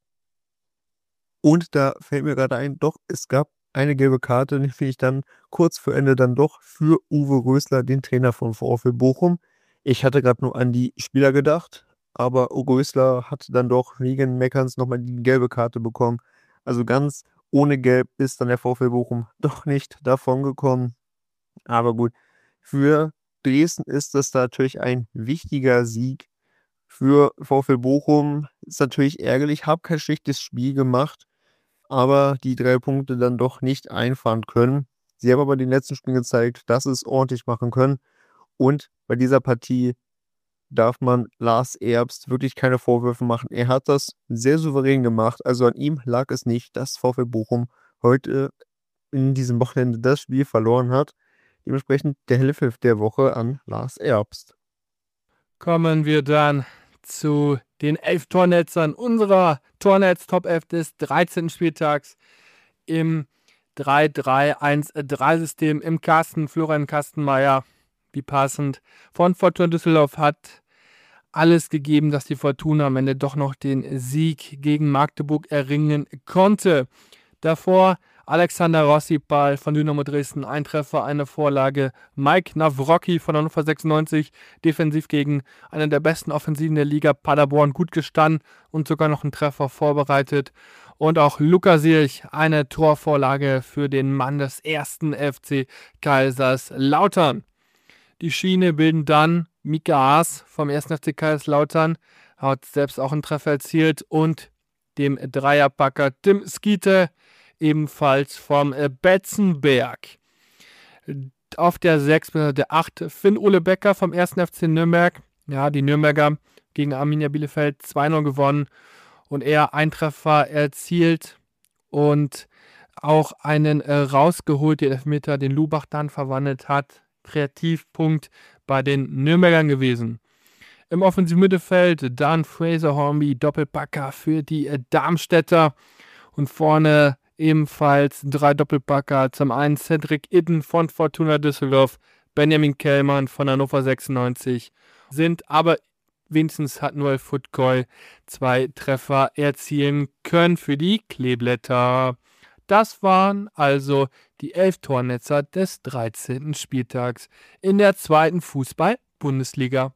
Und da fällt mir gerade ein, doch, es gab eine gelbe Karte, die finde ich dann kurz vor Ende dann doch für Uwe Rösler, den Trainer von VfL Bochum. Ich hatte gerade nur an die Spieler gedacht, aber Rösler hat dann doch wegen Meckerns nochmal die gelbe Karte bekommen. Also ganz ohne Gelb ist dann der VfL Bochum doch nicht davon gekommen. Aber gut, für Dresden ist das natürlich ein wichtiger Sieg. Für VfL Bochum ist natürlich ärgerlich, habe kein schlechtes Spiel gemacht, aber die drei Punkte dann doch nicht einfahren können. Sie haben aber den letzten Spiel gezeigt, dass sie es ordentlich machen können. Und bei dieser Partie darf man Lars Erbst wirklich keine Vorwürfe machen. Er hat das sehr souverän gemacht. Also an ihm lag es nicht, dass VfL Bochum heute in diesem Wochenende das Spiel verloren hat. Dementsprechend der Hilfe der Woche an Lars Erbst. Kommen wir dann zu den elf Tornetzern unserer Tornetz Top elf des dreizehnten Spieltags im drei drei eins drei System im Kasten. Florian Kastenmeier, wie passend, von Fortuna Düsseldorf hat alles gegeben, dass die Fortuna am Ende doch noch den Sieg gegen Magdeburg erringen konnte. Davor Alexander Rossipal von Dynamo Dresden, ein Treffer, eine Vorlage. Mike Nawrocki von Hannover sechsundneunzig, defensiv gegen einen der besten Offensiven der Liga, Paderborn, gut gestanden und sogar noch einen Treffer vorbereitet. Und auch Luca Sierch, eine Torvorlage für den Mann des ersten F C Kaiserslautern. Die Schiene bilden dann Mika Haas vom ersten F C Kaiserslautern, hat selbst auch einen Treffer erzielt, und dem Dreierpacker Tim Skeete, ebenfalls vom Betzenberg. Auf der sechs, der acht, Finn-Ole Becker vom ersten F C Nürnberg. Ja, die Nürnberger gegen Arminia Bielefeld zwei null gewonnen und er einen Treffer erzielt und auch einen äh, rausgeholt, den Elfmeter, den Lubach dann verwandelt hat. Kreativpunkt bei den Nürnbergern gewesen. Im offensiven Mittelfeld dann Fraser Hornby, Doppelpacker für die äh, Darmstädter, und vorne ebenfalls drei Doppelpacker. Zum einen Cedric Idden von Fortuna Düsseldorf, Benjamin Kellmann von Hannover sechsundneunzig, sind aber wenigstens hat Noel Futkoy zwei Treffer erzielen können für die Kleeblätter. Das waren also die elf Tornetzer des dreizehnten Spieltags in der zweiten Fußball-Bundesliga.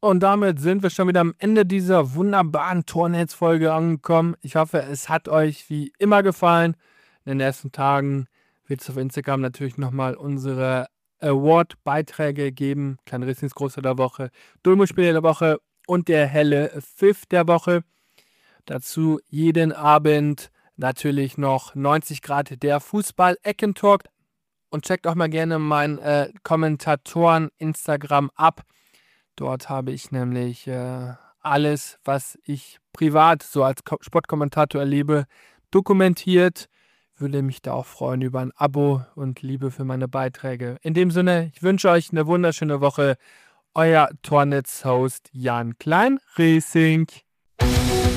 Und damit sind wir schon wieder am Ende dieser wunderbaren Tornetzfolge angekommen. Ich hoffe, es hat euch wie immer gefallen. In den nächsten Tagen wird es auf Instagram natürlich nochmal unsere Award-Beiträge geben. Klein Rissings Großer der Woche, Dulmo-Spieler der Woche und der helle Pfiff der Woche. Dazu jeden Abend natürlich noch neunzig Grad der Fußball-Eckentalk. Und checkt auch mal gerne mein äh, Kommentatoren-Instagram ab. Dort habe ich nämlich äh, alles, was ich privat so als Ko- Sportkommentator erlebe, dokumentiert. Würde mich da auch freuen über ein Abo und Liebe für meine Beiträge. In dem Sinne, ich wünsche euch eine wunderschöne Woche. Euer Tornetz-Host Jan Klein-Racing.